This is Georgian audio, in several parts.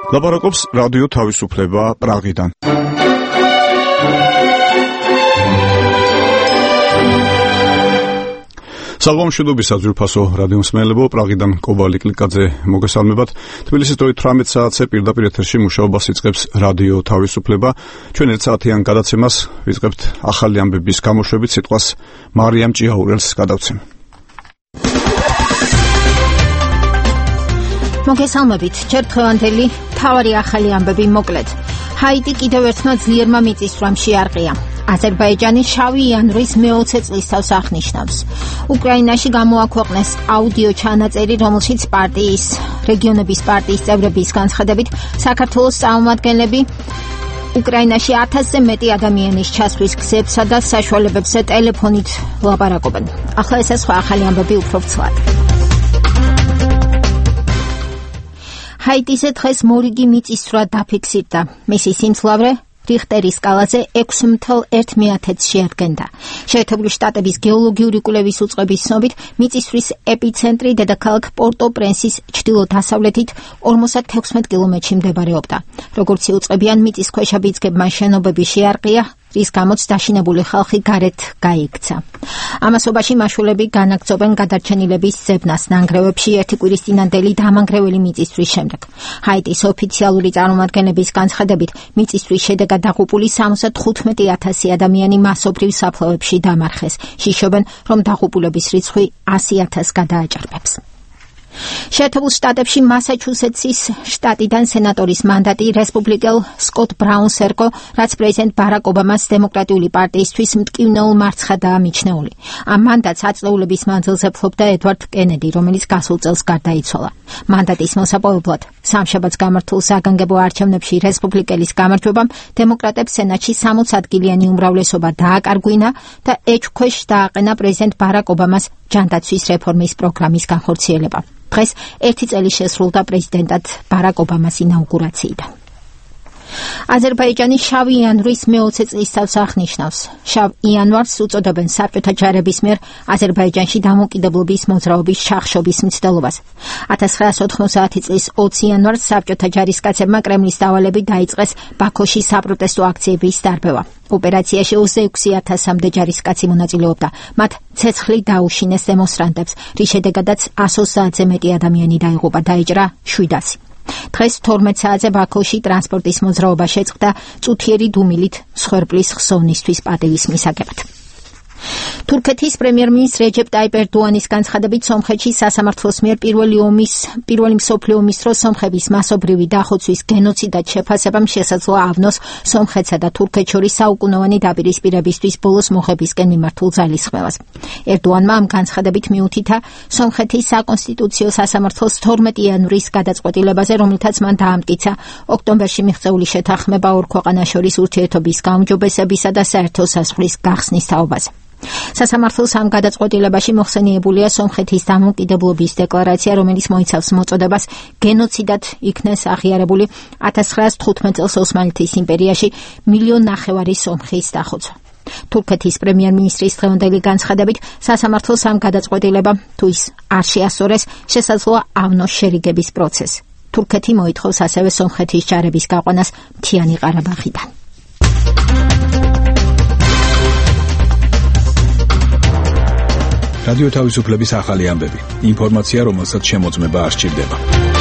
ლაპარაკობს რადიო თავისუფლება პრაღიდან. სალვამშვიდობის საძვირფასო რადიო მსმენელებო, პრაღიდან კობალი კლიკაძე მოგესალმებათ. თბილისის დროით 18 საათზე პირდაპირ ეთერში მუშაობას იწყებს რადიო თავისუფლება. ჩვენ ერთ საათიან გადაცემას ვიწყებთ ახალი ამბების გამოშვებით, სიტყვას მარიამ ჭიაურელს გადავცემ. მოგესალმებით, ჯერ დღევანდელი მთავარი ახალი ამბები მოკლედ. ჰაიტი კიდევ ერთმა ძლიერმა მიწისძვრამ შეარყია. აზერბაიჯანი შავი იანვრის მე-20 წლისთავს აღნიშნავს. უკრაინაში გამოაქვეყნეს აუდიო ჩანაწერი, რომელშიც პარტიის რეგიონების პარტიის წევრების განცხადებით საქართველოს წარმომადგენლები უკრაინაში 1000-ზე მეტი ადამიანის ჩასვლის გზებსა და საშუალებებზე ტელეფონით ლაპარაკობენ. ახლა ეს სხვა ახალი ამბები უფრო ცვლად. ჰაიტიზე დღეს მორიგი მიწისძვრა დაფიქსირდა. მისი სიმძლავრე რიხტერის სკალაზე 6.1 შეადგენდა. შეერთებული შტატების გეოლოგიური კვლევის უწყების ცნობით, მიწისძვრის ეპიცენტრი დედაქალაქ პორტო-პრენსის ჩრდილო-დასავლეთით 56 კილომეტრში მდებარეობდა. როგორც იუწყებიან, მიწისქვეშა ბიძგებმა შენობები შეარყია, რის გამოც დაშინებული ხალხი გარეთ გაიქცა. ამასობაში მაშულები განაგრძობენ გადარჩენილების ძებნას ნანგრევებში ერთი კვირის წინანდელი დამანგრეველი მიწისძვრის შემდეგ. ჰაიტის ოფიციალური წარმომადგენლების განცხადებით, მიწისძვრის შედეგად დაღუპული 75,000 ადამიანი მასობრივ საფლავებში დამარხეს. შიშობენ, რომ დაღუპულების რიცხვი 100,000 გადააჭარბებს. შეერთებულ შტატებში მასაჩუსეტსის შტატიდან სენატორის მანდატი რესპუბლიკელ სკოტ ბრაუნს ერგო, რაც პრეზიდენტ ბარაკ ობამას დემოკრატიული პარტიისთვის მტკივნეულ მარცხადაა მიჩნეული. ამ მანდატს აწლეულების მანძილზე ფლობდა ედვარდ კენედი, რომელიც გასულ წელს გარდაიცვალა. მანდატის მოსაპოვებლად სამშაბათს გამართულ საგანგებო არჩევნებში რესპუბლიკელის გამარჯვებამ დემოკრატებს სენატში 60 ადგილიანი უმრავლესობა დააკარგვინა და ეჭვქვეშ დააყენა პრეზიდენტ ბარაკ ობამას ჯანდაცვის რეფორმის პროგრამის განხორციელება. დღეს 1 წელი შესრულდა პრეზიდენტად ბარაკ ობამას ინაუგურაციიდან. აზერბაიჯანი შავი იანვრის მე-20 წლისთავს აღნიშნავს. შავ იანვარს უწოდებენ საბჭოთა ჯარების მიერ აზერბაიჯანში დამოუკიდებლობის მოძრაობის ჩახშობის მცდელობას. 1990 წლის 20 იანვარს საბჭოთა ჯარისკაცებმა კრემლის დავალებით დაიწყეს ბაქოში საპროტესტო აქციების დარბევა. ოპერაციაში 26,000-მდე ჯარისკაცი მონაწილეობდა. მათ ცეცხლი დაუშინეს დემონსტრანტებს, რის შედეგადაც 120-ზე მეტი ადამიანი დაიღუპა, დაიჭრა 700. დღეს 12 საათზე ბაქოში ტრანსპორტის მოძრაობა შეწყდა წუთიერი დუმილით მსხვერპლის ხსოვნისთვის პატივის მისაგებად. თურქეთის პრემიერ-მინისტრ რეჯეპ ტაიპ ერდოანის განცხადებით, სომხეთში სასამართლოს მიერ პირველი მსოფლიო ომის დროს სომხების მასობრივი დახოცვის გენოციდად შეფასებამ შესაძლოა ავნოს სომხეთსა და თურქეთს შორის საუკუნოვანი დაპირისპირებისთვის ბოლოს მოხებისკენ მიმართულ ძალისხმევას. ერდოანმა ამ განცხადებით მიუთითა სომხეთის საკონსტიტუციო სასამართლოს 12 იანვრის გადაწყვეტილებაზე, რომელთაც მან დაამტკიცა ოქტომბერში მიღწეული შეთანხმება ორ ქვეყანას შორის ურთიერთობის გაუმჯობესებისა და საერთო საზღვრის გახსნის თაობაზე. სასამართლოს ამ გადაწყვეტილებაში მოხსენიებულია სომხეთის დამოუკიდებლობის დეკლარაცია, რომელიც მოიცავს მოწოდებას გენოციდად იქნეს აღიარებული 1915 წელს ოსმალეთის იმპერიაში 1,5 მილიონი სომხის დახოცვა. თურქეთის პრემიერ-მინისტრის დღევანდელი განცხადებით, სასამართლოს ამ გადაწყვეტილება თუ ის არ შეასწორეს, შესაძლოა ავნოს შერიგების პროცესი. თურქეთი მოითხოვს ასევე სომხეთის ჯარების გაყვანას მთიანი ყარაბაღიდან. რადიო თავისუფლების ახალი ამბები. ინფორმაცია, რომელსაც შემოწმება არ სჭირდება.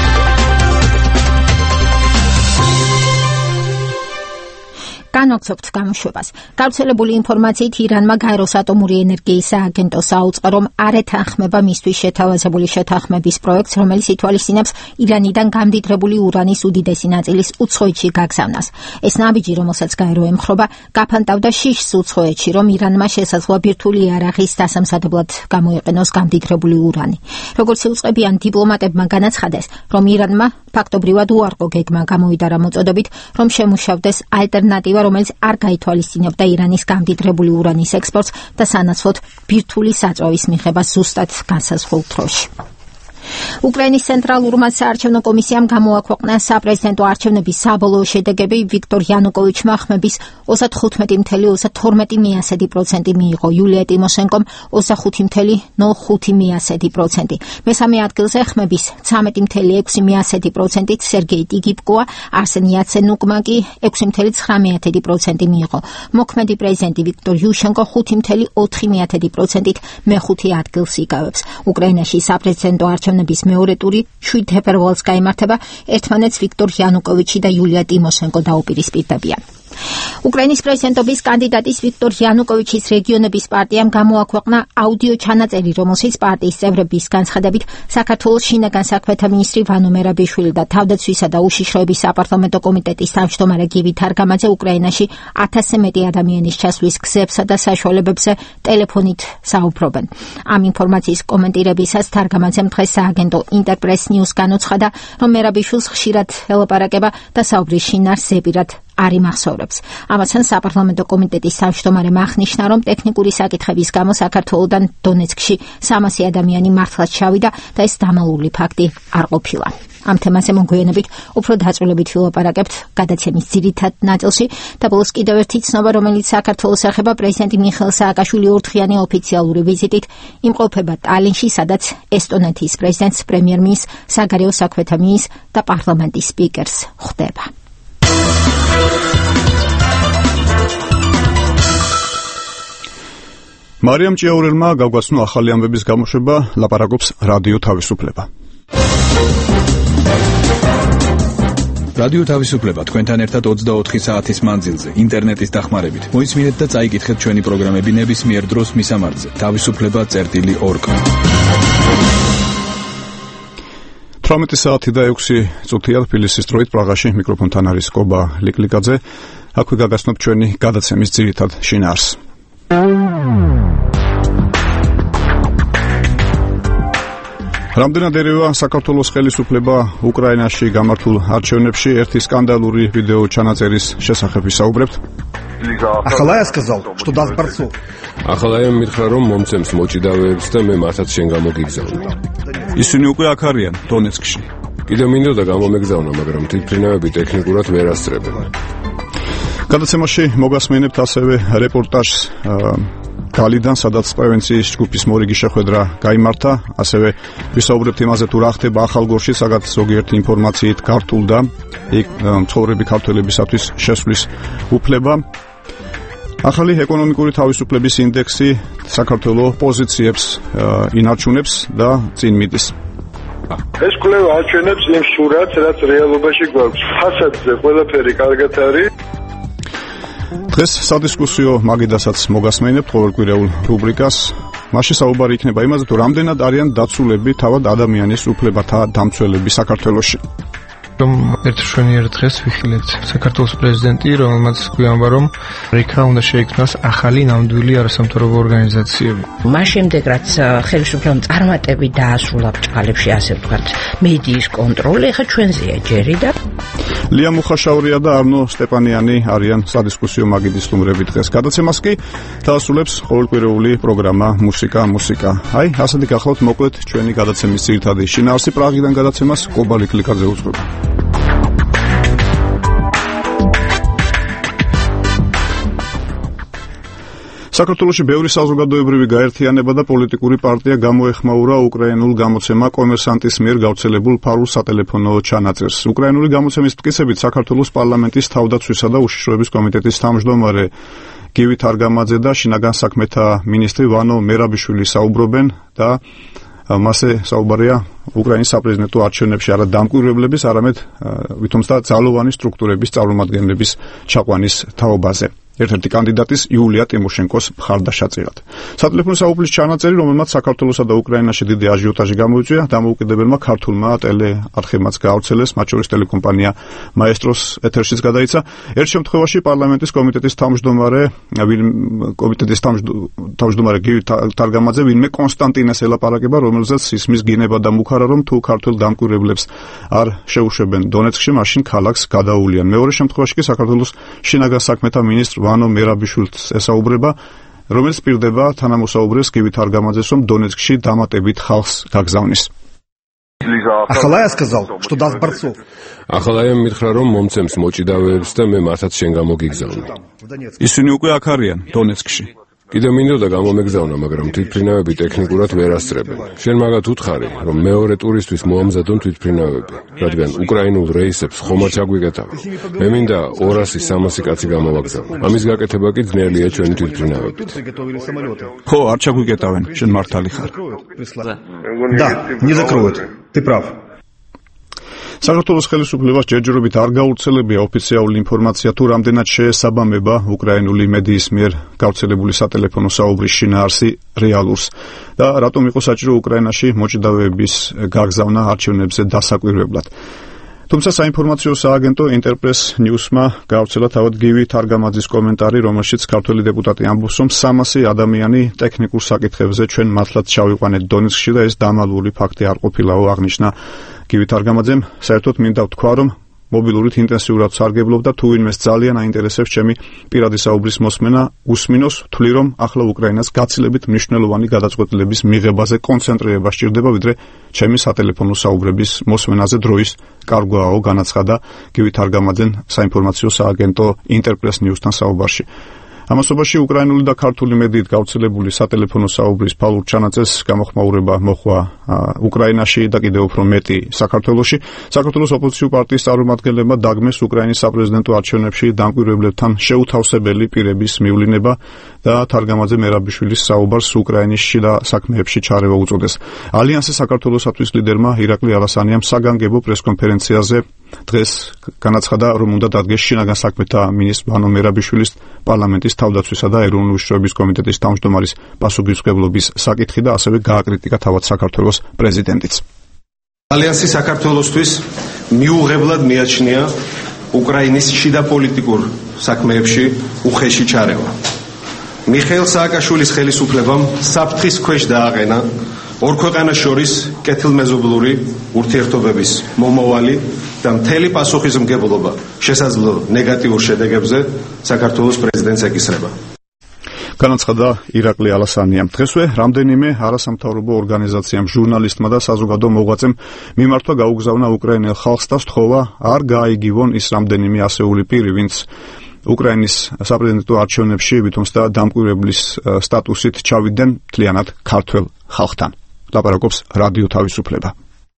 განვაგრძობთ გამოშვებას. გავრცელებული ინფორმაციით ირანმა გაეროს ატომური ენერგიის სააგენტოს აუწყა, რომ არ ეთანხმება მისთვის შეთავაზებული შეთანხმების პროექტს, რომელიც ითვალისწინებს ირანიდან გამდიდრებული ურანის უდიდესი ნაწილის უცხოეთში გაგზავნას. ეს ნაბიჯი, რომელსაც გაერო ემხრობა, გაფანტავდა შიშს უცხოეთში, რომ ირანმა შესაძლოა ბირთვული იარაღის დასამზადებლად გამოიყენოს გამდიდრებული ურანი. როგორც იუწყებიან დიპლომატებმა განაცხადეს, რომ ირანმა ფაქტობრივად უარყო გეგმა გამოვიდა მოწოდებით, რომ შემუშავდეს ალტერნატივა, რომელიც არ გაითვალისწინებდა ირანის გამდიდრებული ურანის ექსპორტს და სანაცვლოდ ბირთვული საწვავის მიღებას ზუსტად განსაზღვრულ დროში. უკრაინის ცენტრალურმა საარჩევნო კომისიამ გამოაქვეყნა საპრეზიდენტო არჩევნების საბოლოო შედეგები. ვიქტორ იანუკოვიჩმა ხმების 35.32% მიიღო, იულია ტიმოშენკომ 25.05%. მესამე ადგილზე ხმების 13.6%-ით სერგეი ტიგიპკოა, არსენ იაცენუკმა კი 6.9% მიიღო. მოქმედი პრეზიდენტი ვიქტორ იუშენკო 5.4%-ით მეხუთე ადგილს იკავებს. უკრაინაში საპრეზიდენტო არჩევნების მეორე ტური 7 თებერვალს გაიმართება. ერთმანეთს ვიქტორ იანუკოვიჩი და იულია ტიმოშენკო დაუპირისპირდებიან. უკრაინის პრეზიდენტობის კანდიდატის ვიქტორ იანუკოვიჩის რეგიონების პარტიამ გამოაქვეყნა აუდიო ჩანაწერი, რომელშიც პარტიის წევრების განცხადებით საქართველოს შინაგან საქმეთა მინისტრი ვანო მერაბიშვილი და თავდაცვისა და უშიშროების საპარლამენტო კომიტეტის თავმჯდომარე გივი თარგამაძე უკრაინაში 1000-ზე მეტი ადამიანის ჩასვლის გზებსა და საშუალებებზე ტელეფონით საუბრობენ. ამ ინფორმაციის კომენტირებისას თარგამაძემ დღეს სააგენტო ინტერპრეს ნიუს განუცხადა, რომ მერაბიშვილს ხშირად ელაპარაკება და საუბრის შინაარს ზეპირად არ იმახსოვრებს. ამასთან საპარლამენტო კომიტეტის თავმჯდომარემ აღნიშნა, რომ ტექნიკური საკითხების გამო საქართველოდან დონეცკში 300 ადამიანი მართლაც ჩავიდა და ეს დამალული ფაქტი არ ყოფილა. ამ თემაზე მოგვიანებით უფრო დაწვრილებით ვილაპარაკებთ გადაცემის ძირითად ნაწილში და ბოლოს კიდევ ერთი ცნობა, რომელიც საქართველოს ეხება. პრეზიდენტი მიხეილ სააკაშვილი ორდღიანი ოფიციალური ვიზიტით იმყოფება ტალინში, სადაც ესტონეთის პრეზიდენტს, პრემიერ-მინისტრს, საგარეო საქმეთა მინისტრს და პარლამენტის სპიკერს ხვდება. მარიამ ჭიაურელმა გაგვაცნო ახალი ამბების გამოშვება, ლაპარაკობს რადიო თავისუფლება. რადიო თავისუფლება თქვენთან ერთად 24 საათის მანძილზე, ინტერნეტის დახმარებით. მოისმინეთ და წაიკითხეთ ჩვენი პროგრამები ნებისმიერ დროს მისამართზე. თავისუფლება.org. 18 საათი და 6 წუთია თბილისის დროით პრაღაში. მიკროფონთან არის კობა ლიკლიკაძე. აქვე გაგაცნობთ ჩვენი გადაცემის ძირითად შინაარს. რამდენად ერევა საქართველოს ხელისუფლება უკრაინაში გამართულ არჩევნებში ერთი скандалური ვიდეო ჩანაწერის შესახებ ვისაუბრებთ. Ახალაია сказал, что даст борцов. ახალაია მითხრა, რომ მომცემს მოჭიდავეებს და მე მართაც შენ გამოგიგზავნე. ისინი უკვე აქ არიან დონეცკში. კიდევ მინდოდა გამომეგზავნა, მაგრამ თვითმფრინავები ტექნიკურად ვერ ასწრებენ. გადაცემაში მოგასმენებთ ასევე რეპორტაჟს გალიდან, სადაც პრევენციის ჯგუფის მორიგი შეხვედრა გაიმართა, ასევე ვისაუბრებთ იმაზე, თუ რა ხდება ახალგორში, სადაც ზოგიერთი ინფორმაციით გართულდა იქ მცხოვრები ქართველებისათვის შესვლის უფლება. ახალი ეკონომიკური თავისუფლების ინდექსი საქართველოს პოზიციებს ინარჩუნებს და წინ მიდის. ეს კვლევა აჩვენებს იმ სურათს, რაც რეალობაში გვაქვს. ფასადზე ყველაფერი კარგად არის. დღეს სადისკუსიო მაგიდასაც მოგასმენებთ ყოველკვირეულ რუბრიკას. მასში საუბარი იქნება იმაზე, თუ რამდენად არიან დაცულები თავად ადამიანის უფლებათა დამცველები საქართველოში. რომ ერთ შვენიერ დღეს ვიხილეთ საქართველოს პრეზიდენტი, რომელმაც გვიამბა, რომ რიქა უნდა შეიქმნას ახალი ნამდვილი არასამთავრობო ორგანიზაციები. მას შემდეგ, რაც ხელისუფლებამ წარმატებით დაასრულა ბჭყალებში, ასე ვთქვათ, მედიის კონტროლი, ეხლა ჩვენზეა ჯერი და ლია მუხაშაურია და არნო სტეპანიანი არიან სადისკუსიო მაგიდის სტუმრები დღეს. გადაცემას კი დაასრულებს ყოველკვირეული პროგრამა მუსიკა. აი, ასეთი გახლავთ მოკლედ ჩვენი გადაცემის ძირითადი შინაარსი. პრაღიდან გადაცემას კობა ლიკლიკაძე უძღვება. საქართველოში ბევრი საზოგადოებრივი გაერთიანება და პოლიტიკური პარტია გამოეხმაურა უკრაინულ გამოცემა კომერსანტის მიერ გავრცელებულ ფარულ სატელეფონო ჩანაწერს. უკრაინული გამოცემის მტკიცებით საქართველოს პარლამენტის თავდაცვისა და უშიშროების კომიტეტის თავმჯდომარე გივი თარგამაძე და შინაგან საქმეთა მინისტრი ვანო მერაბიშვილი საუბრობენ და მასე საუბარია უკრაინის საპრეზიდენტო არჩევნებში არა დამკვირვებლების, არამედ ვითომცა ძალოვანი სტრუქტურების წარმომადგენლების ჩაყვანის თაობაზე. ერთ-ერთი კანდიდატის იულია ტიმოშენკოს მხარდაშაწირად. სატელეფონო საუბრის ჩანაწერი, რომელმაც საქართველოსა და უკრაინაში დიდი აჟიოტაჟი გამოიწვია, დამოუკიდებელმა ქართულმა ტელეარხებმაც გაავრცელეს, მათ შორის ტელეკომპანია მაესტროს ეთერშიც გადაიცა. ერთ შემთხვევაში პარლამენტის კომიტეტის თავმჯდომარე გივი თარგამაძე ვინმე კონსტანტინეს ელაპარაკება, რომელზეც ისმის გინება და მუხარა, რომ თუ ქართულ დამკვირვებლებს არ შეუშვებენ დონეცკში, მაშინ ქალაქს გადაუვლიან. მეორე შემთხვევაში კი საქართველოს შინაგან საქმეთა მინისტრ ვანო მერაბიშვილს ესაუბრება, რომელიც პირდება თანამოსაუბრეს გივი თარგამაძეს, რომ დონეცკში დამატებით ხალხს გაგზავნის. Ахалай сказал, что даст борцов. ახალაიამ მითხრა რომ მომცემს მოჭიდავეებს და მე მართაც შენ გამოგიგზავნე. ისინი უკვე აქ არიან დონეცკში. კიდევ მინდოდა გამომეგზავნა, მაგრამ თვითმფრინავები ტექნიკურად ვერ ასწრებენ. შენ მაგათ უთხარი, რომ მეორე ტურისთვის მოამზადონ თვითმფრინავები, რადგან უკრაინულ რეისებს ხომაც აგვიკეთავა. მე მინდა 200-300 კაცი გამოვაგზავნო. ამის გაკეთება კი ძნელია ჩვენი თვითმფრინავებით. ხო, არ ჩაგვიკეტავენ, შენ მართალი ხარ. Да, не закроют. Ты прав. საქართველოს ხელისუფლებას ჯერჯერობით არ გავრცელებია ოფიციალური ინფორმაცია თუ რამდენად შეესაბამება უკრაინული მედიის მიერ გავრცელებული სატელეფონო საუბრის შინაარსი რეალურს და რატომ იყო საჭირო უკრაინაში მოჭიდავეების გაგზავნა არჩევნებზე დასაკვირვებლად. თუმცა საინფორმაციო სააგენტო ინტერპრეს ნიუსმა გავრცელა თავად გივი თარგამაძის კომენტარი, რომელშიც ქართველი დეპუტატი ამბობს, რომ 300 ადამიანი ტექნიკურ საკითხებზე ჩვენ მართლაც ჩავიყვანეთ დონეცკში და ეს დამალული ფაქტი არ ყოფილაო, აღნიშნა გივი თარგამაძემ. საერთოდ მინდა ვთქვა, რომ მობილურით ინტენსიურად სარგებლობ და თუ ვინმეს ძალიან აინტერესებს ჩემი პირადი საუბრის მოსმენა, უსმინოს, ვთვლი, რომ ახლა უკრაინას გაცილებით მნიშვნელოვანი გადაწყვეტილების მიღებაზე კონცენტრირება სჭირდება, ვიდრე ჩემი სატელეფონო საუბრების მოსმენაზე დროის კარგვაო, განაცხადა გივი თარგამაძემ საინფორმაციო სააგენტო ინტერპრეს ნიუსთან საუბარში. ამასობაში უკრაინული და ქართული მედიით გავრცელებული სატელეფონო საუბრის ფალურ ჩანაწერს გამოხმაურება მოხდა უკრაინაში და კიდევ უფრო მეტი საქართველოში. საქართველოს ოპოზიციურ პარტიის წარმომადგენლებმა დაგმეს უკრაინის საპრეზიდენტო არჩევნებში დამკვირვებლებთან შეუთავსებელი პირების მივლინება და თარგამაძე მერაბიშვილის საუბარს უკრაინის შიდა საქმეებში ჩარევა უწოდეს. ალიანსის საქართველოსთვის ლიდერმა ირაკლი ალასანიამ საგანგებო პრესკონფერენციაზე დღეს განაცხადა, რომ უნდა დადგეს შინაგან საქმეთა მინისტრ ბანო მერაბიშვილის პარლამენტის თავდაცვისა და ეროვნული უშიშროების კომიტეტის თავმჯდომარის პასუხისმგებლობის საკითხი და ასევე გააკრიტიკა თავად საქართველოს პრეზიდენტიც. ალიანსი საქართველოსთვის მიუღებლად მიაჩნია უკრაინის შიდა პოლიტიკურ საქმეებში უხეში ჩარევა. მიხეილ სააკაშვილის ხელისუფლებამ საფრთხის ქვეშ დააყენა ორ ქვეყანას შორის კეთილმეზობლური ურთიერთობების მომავალი და მთელი პასუხისმგებლობა შესაძლო ნეგატიურ შედეგებზე საქართველოს პრეზიდენტს ეკისრება. განაცხადა ირაკლი ალასანიამ. დღესვე რამდენიმე არასამთავრობო ორგანიზაციამ, ჟურნალისტმა და საზოგადო მოღვაწემ მიმართვა გაუგზავნა უკრაინელ ხალხს და სთხოვა არ გაიგივონ ის რამდენიმე ასეული პირი, ვინც უკრაინის საპრეზიდენტო არჩევნებში ვითომსდა დამკვირვებლის სტატუსით ჩავიდნენ მთლიანად ქართველ ხალხთან. ლაპარაკობს რადიო თავისუფლება.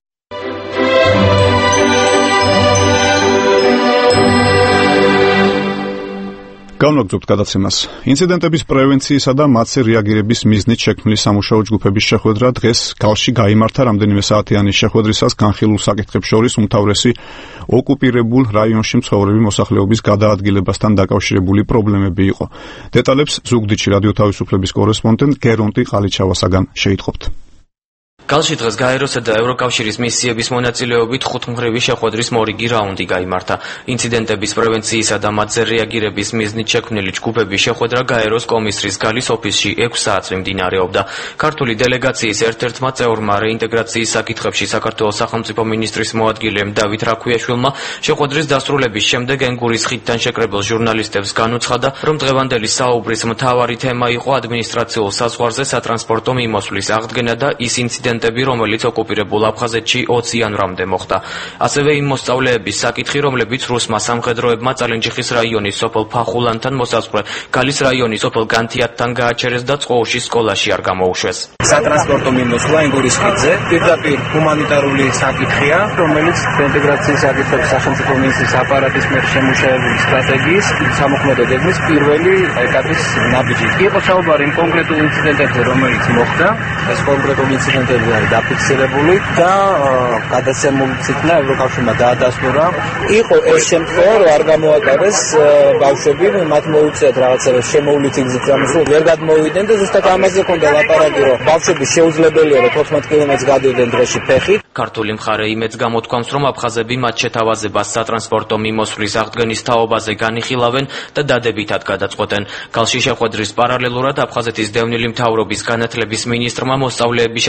გავნაგზობთ გადაცემას. ინციდენტების პრევენციისა და მათზე რეაგირების მიზნით შექმნილი სამუშაო ჯგუფების შეხვედრა დღეს გალში გაიმართა. რამდენიმე საათიანი შეხვედრისას განხილულ საკითხებს შორის უმთავრესი ოკუპირებულ რაიონში მცხოვრები მოსახლეობის გადაადგილებასთან დაკავშირებული პრობლემები იყო. დეტალებს ზუგდიდში რადიო თავისუფლების კორესპონდენტ გერონტი ყალიჩავასაგან შეიტყობთ. გალში დღეს გაეროსა და ევროკავშირის მისიების მონაწილეობით ხუთმხრივი შეხვედრის მორიგი რაუნდი გაიმართა. ინციდენტების პრევენციისა და მათზე რეაგირების მიზნით შექმნილი ჯგუფების შეხვედრა გაეროს კომისრის გალის ოფისში 6 საათზე მიმდინარეობდა. ქართული დელეგაციის ერთ-ერთმა წევრმა რეინტეგრაციის საკითხებში საქართველოს სახელმწიფო მინისტრის მოადგილემ დავით რაქვიაშვილმა შეხვედრის დასრულების შემდეგ ენგურის ხიდთან შეკრებილ ჟურნალისტებს განუცხადა, რომ დღევანდელი საუბრის მთავარი თემა იყო ადმინისტრაციულ საზღვარზე სატრანსპორტო მიმოსვლის აღდგენა და ის ინციდენტები, რომელიც ოკუპირებულ აფხაზეთში 20 იანვრამდე მოხდა. ასევე იმ მოსწავლეების საკითხი, რომლებიც რუსმა სამხედროებმა წალენჯიხის რაიონის სოფელ ფახულანთან მოსაზღვრე გალის რაიონის სოფელ განთიათთან გააჩერეს და წყოუში სკოლაში არ გამოუშვეს. სატრანსპორტო მიმოსვლა ენგურის ხიდზე პირდაპირ ჰუმანიტარული საკითხია, რომელიც ინტეგრაციის საკითხების სახელმწიფო მინისტრის აპარატის მიერ შემუშავებული სტრატეგიის სამოქმედო გეგმის პირველი ეტაპის ნაბიჯი. იყო საუბარი იმ კონკრეტულ ინციდენტებზე, რომელიც მოხდა. ეს კონკრეტული ინციდენტები არის დაფიქსირებული და გადაცემული ცითნა ევროკავშირმა დაადასტურა. იყო ეს შემთხვევა, რომ არ გამოატარეს ბავშვები, მათ მოუწიათ რაღაცა შემოვლითი გზით გამოსვლა, ვერ გადმოვიდნენ და ზუსტად ამაზე ჰქონდა ლაპარაკი, რომ ბავშვები შეუძლებელია, რომ 14 კილომეტრს გადავიდნენ დღეში ფეხით. ქართული მხარე იმედს გამოთქვამს, რომ აფხაზები მათ შეთავაზებას სატრანსპორტო მიმოსვლის აღდგენის თაობაზე განიხილავენ და დადებითად გადაწყვეტენ. გალში შეხვედრის პარალელურად აფხაზეთის დევნილი მთავრობის განათლების მინისტრმა მოსწავლეების შესახებ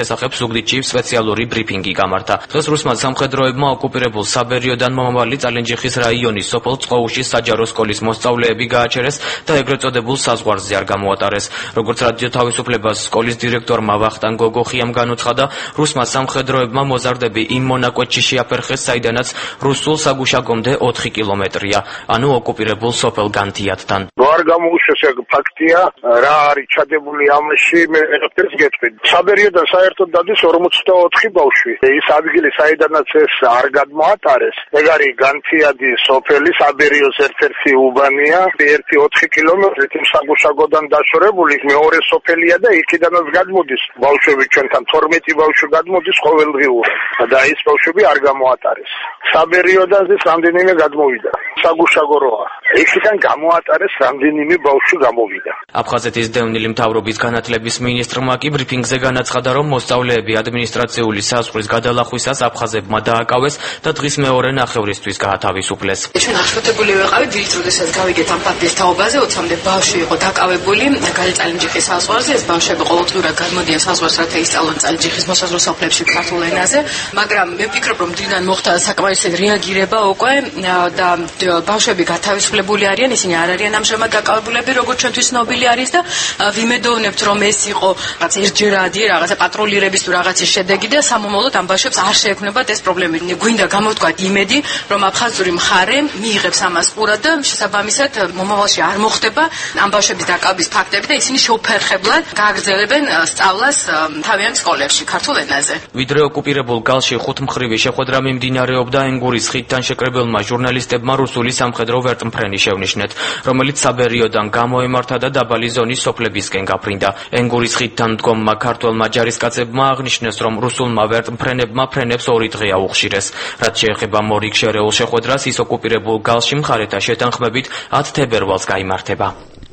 ზუგდიდში სპეციალური ბრიფინგი გამართა. დღეს რუსმა სამხედროებმა ოკუპირებულ საბერიოდან მომავალი წალენჯიხის რაიონის სოფელ წყოუში საჯარო სკოლის მოსწავლეები გააჩერეს და ეგრეთ წოდებულ საზღვარზე არ გამოატარეს. როგორც რადიო თავისუფლებას სკოლის დირექტორმა ვახტანგ გოგოხიამ განუცხადა, რუსმა სამხედროებმა მოზარდები იმ მონაკვეთში შეაფერხეს, საიდანაც რუსულ საგუშაგომდე 4 კილომეტრია, ანუ ოკუპირებულ სოფელ განთიათთან. არ გამოუშვეს ეგ ფაქტია, რა არის ჩადებული ამაში, მე ერთერს გეტყვი. საბერიოდან საერთოდ დადის 44 ბავშვი. ის ადგილი, საიდანაც ეს არ გადმოატარეს, ეგ არის განთიადი სოფელი, საბერიოს ერთ-ერთი უბანია, ერთი 4 კილომეტრით იმ საგუშაგოდან დაშორებული, მეორე სოფელია და იქიდანაც გადმოდის ბავშვები, ჩვენთან 12 ბავშვი გადმოდის ყოველდღიურად და ის ბავშვები არ გამოატარეს. საბერიოდან ის რამდენიმე გადმოვიდა. საგუშაგო როა. იქიდან გამოატარეს რამდენიმე ბავშვი გამოვიდა. აფხაზეთის დევნილი მთავრობის განათლების მინისტრმა კი ბრიფინგზე განაცხადა, რომ მოსწავლეები ადმინისტრაციული საზღვრის გადალახვისას აფხაზებმა დააკავეს და დღის მეორე ნახევრისთვის გაათავისუფლეს. ჩვენ აღშფოთებული ვიყავით, დილით როდესაც გავიგეთ ამ ფაქტის თაობაზე, 20-მდე ბავშვი იყო დაკავებული გალიწალენჯიხის საზღვარზე. ეს ბავშვები ყოველდღიურად გადმოდიან საზღვარს, რათა ისწავლონ წალენჯიხის მოსაზღვრე სოფლებში ქართულ ენაზე, მაგრამ მე ვფიქრობ, რომ დღიდან მოხდა საკმარისი რეაგირება უკვე და ბავშვები გათავისუფლებული არიან, ისინი არ არიან ამჟამად დაკავებულები, როგორც ჩვენთვის ცნობილი არის და ვიმედოვნებთ, რომ ეს იყო რაღაც ერთჯერადი რაღაცა პატრულირების თუ რაღაცის შედეგი და სამომავლოდ ამ ბავშვებს არ შეექმნებათ ეს პრობლემები. გვინდა გამოვთქვათ იმედი, რომ აფხაზური მხარე მიიღებს ამას ყურად და შესაბამისად მომავალში არ მოხდება ამ ბავშვების დაკავების ფაქტები და ისინი შეუფერხებლად გააგრძელებენ სწავლას თავიანთ სკოლებში ქართულ ენაზე. ვიდრე ოკუპირებულ გალში ხუთმხრივი შეხვედრა მიმდინარეობდა ენგურის ხიდთან შეკრებილმა ჟურნალისტებმა რუსული სამხედრო ვერტმფრენი შევნიშნეთ, რომელიც საბერიოდან გამოემართა და დაბალი ზონის სოფლებისკენ გაფრინდა. ენგურის ხიდთან მდგომმა ქართველმა ჯარისკაცებმა აღნიშნეს, რომ რუსულმა ვერტმფრენებმა ფრენებს 2 დღე აუხშირეს. რაც შეეხება მორიგ შერეულ შეხვედრას, ის ოკუპირებულ გალში მხარეთა შეთანხმებით 10 თებერვალს გაიმართება.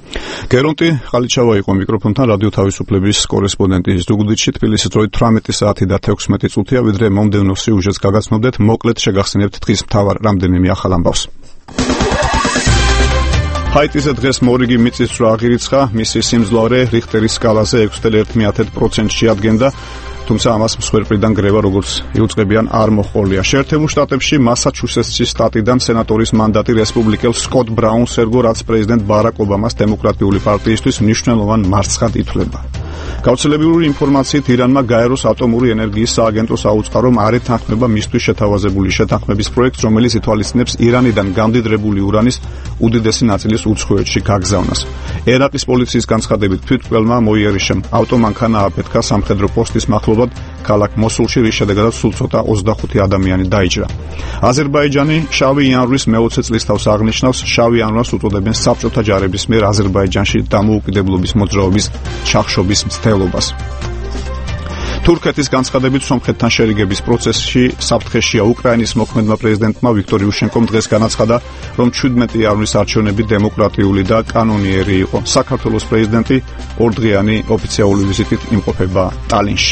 გერონტი ყალიჩავა იყო მიკროფონთან რადიო თავისუფლების კორესპონდენტი ზუგდიდში. თბილისის დროით 18 საათი და 16 წუთია, ვიდრე მომდევნო სიუჟეტს გაგაცნობდეთ, მოკლედ შეგახსენებთ დღის მთავარ რამდენიმე ახალ ამბავს. ჰაიტიზე დღეს მორიგი მიწისძვრა აღირიცხა, მისი სიმძლავრე რიხტერის სკალაზე 6.1%-ში ადგენდა, თუმცა ამას მსხვერპლიდან გრევა როგორც იუწყებიან არ მოჰყოლია. შეერთებულ შტატებში მასაჩუსეტსის შტატიდან სენატორის მანდატი რესპუბლიკელ სკოტ ბრაუნს ერგო, რაც პრეზიდენტ ბარაკ ობამას დემოკრატიული პარტიისთვის მნიშვნელოვან მარცხად ითვლება. გავრცელებული ინფორმაციით ირანმა გაეროს ატომური ენერგიის სააგენტოს აუწყა, რომ არ ეთანხმება მისთვის შეთავაზებული შეთანხმების პროექტს, რომელიც ითვალისწინებს ირანიდან გამდიდრებული ურანის უდიდესი ნაწილის უცხოეთში გაგზავნას. ერაყის პოლიციის განცხადებით თვითმკვლელმა მოიერიშემ ავტომანქანა აფეთქა სამხედრო პოსტის მახლობლად ქალაქ მოსულში, რის შედეგადაც სულ ცოტა 25 ადამიანი დაიჭრა. აზერბაიჯანი შავი იანვრის მე-20 წლის თავს აღნიშნავს, შავი იანვარს უწოდებენ საბჭოთა ჯარების მიერ აზერბაიჯანში დამოუკიდებლობის მოძრაობის ჩახშობის მცდელობას. თურქეთის განცხადებით სომხეთთან შერიგების პროცესში საფრთხეშია უკრაინის მოქმედმა პრეზიდენტმა ვიქტორ იუშენკომ დღეს განაცხადა, რომ 17 იანვრის არჩევნები დემოკრატიული და კანონიერი იყო. საქართველოს პრეზიდენტი 2 დღიანი ოფიციალური ვიზიტით იმყოფება ტალინში.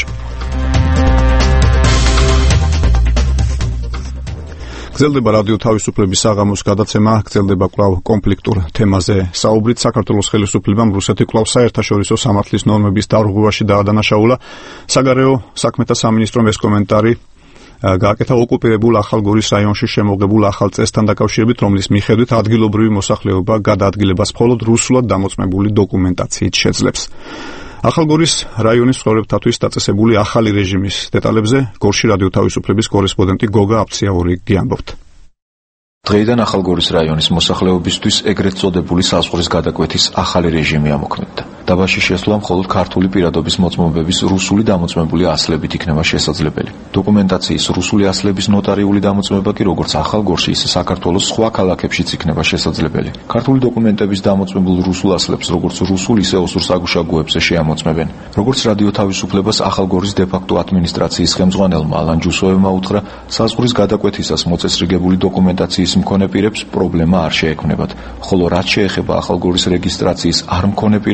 გრძელდება რადიო თავისუფლების საღამოს გადაცემა, გრძელდება კვლავ კონფლიქტურ თემაზე საუბრით. საქართველოს ხელისუფლებამ რუსეთი კვლავ საერთაშორისო სამართლის ნორმების დარღვევაში დაადანაშაულა. საგარეო საქმეთა სამინისტრომ ეს კომენტარი გააკეთა ოკუპირებულ ახალგორის რაიონში შემოღებულ ახალ წესთან დაკავშირებით, რომლის მიხედვით ადგილობრივი მოსახლეობა გადაადგილებას მხოლოდ რუსულად დამოწმებული დოკუმენტაციით შეძლებს. ახალგორის რაიონის ცხოვრებთათვის დაწესებული ახალი რეჟიმის დეტალებზე გორში რადიო თავისუფლების კორესპონდენტი გოგა აფციაური გიამბობთ. დღეიდან ახალგორის რაიონის მოსახლეობისთვის ეგრეთ წოდებული საზღვრის გადაკვეთის ახალი რეჟიმი ამოქმედდა. დაბაში შესვლა მხოლოდ ქართული პირადობის მოწმობების რუსული დამოწმებული ასლებით იქნება შესაძლებელი. დოკუმენტაციის რუსული ასლების ნოტარიული დამოწმება კი როგორც ახალგორში, ისე საქართველოს სხვა ქალაქებშიც იქნება შესაძლებელი. ქართული დოკუმენტების დამოწმებულ რუსულ ასლებს როგორც რუსულ, ისე ოსურ საგუშაგოებზე შეამოწმებენ. როგორც რადიო თავისუფლებას ახალგორის დე-ფაქტო ადმინისტრაციის ხელმძღვანელმა ალან ჯუსოვმა უთხრა, საზღვრის გადაკვეთისას მოწესრიგებული დოკუმენტაციის მქონე პირებს პრობლემა არ შეექმნებათ, ხოლო რაც შეეხება ახალგორის რეგისტრაციის არ მქონე პირებს,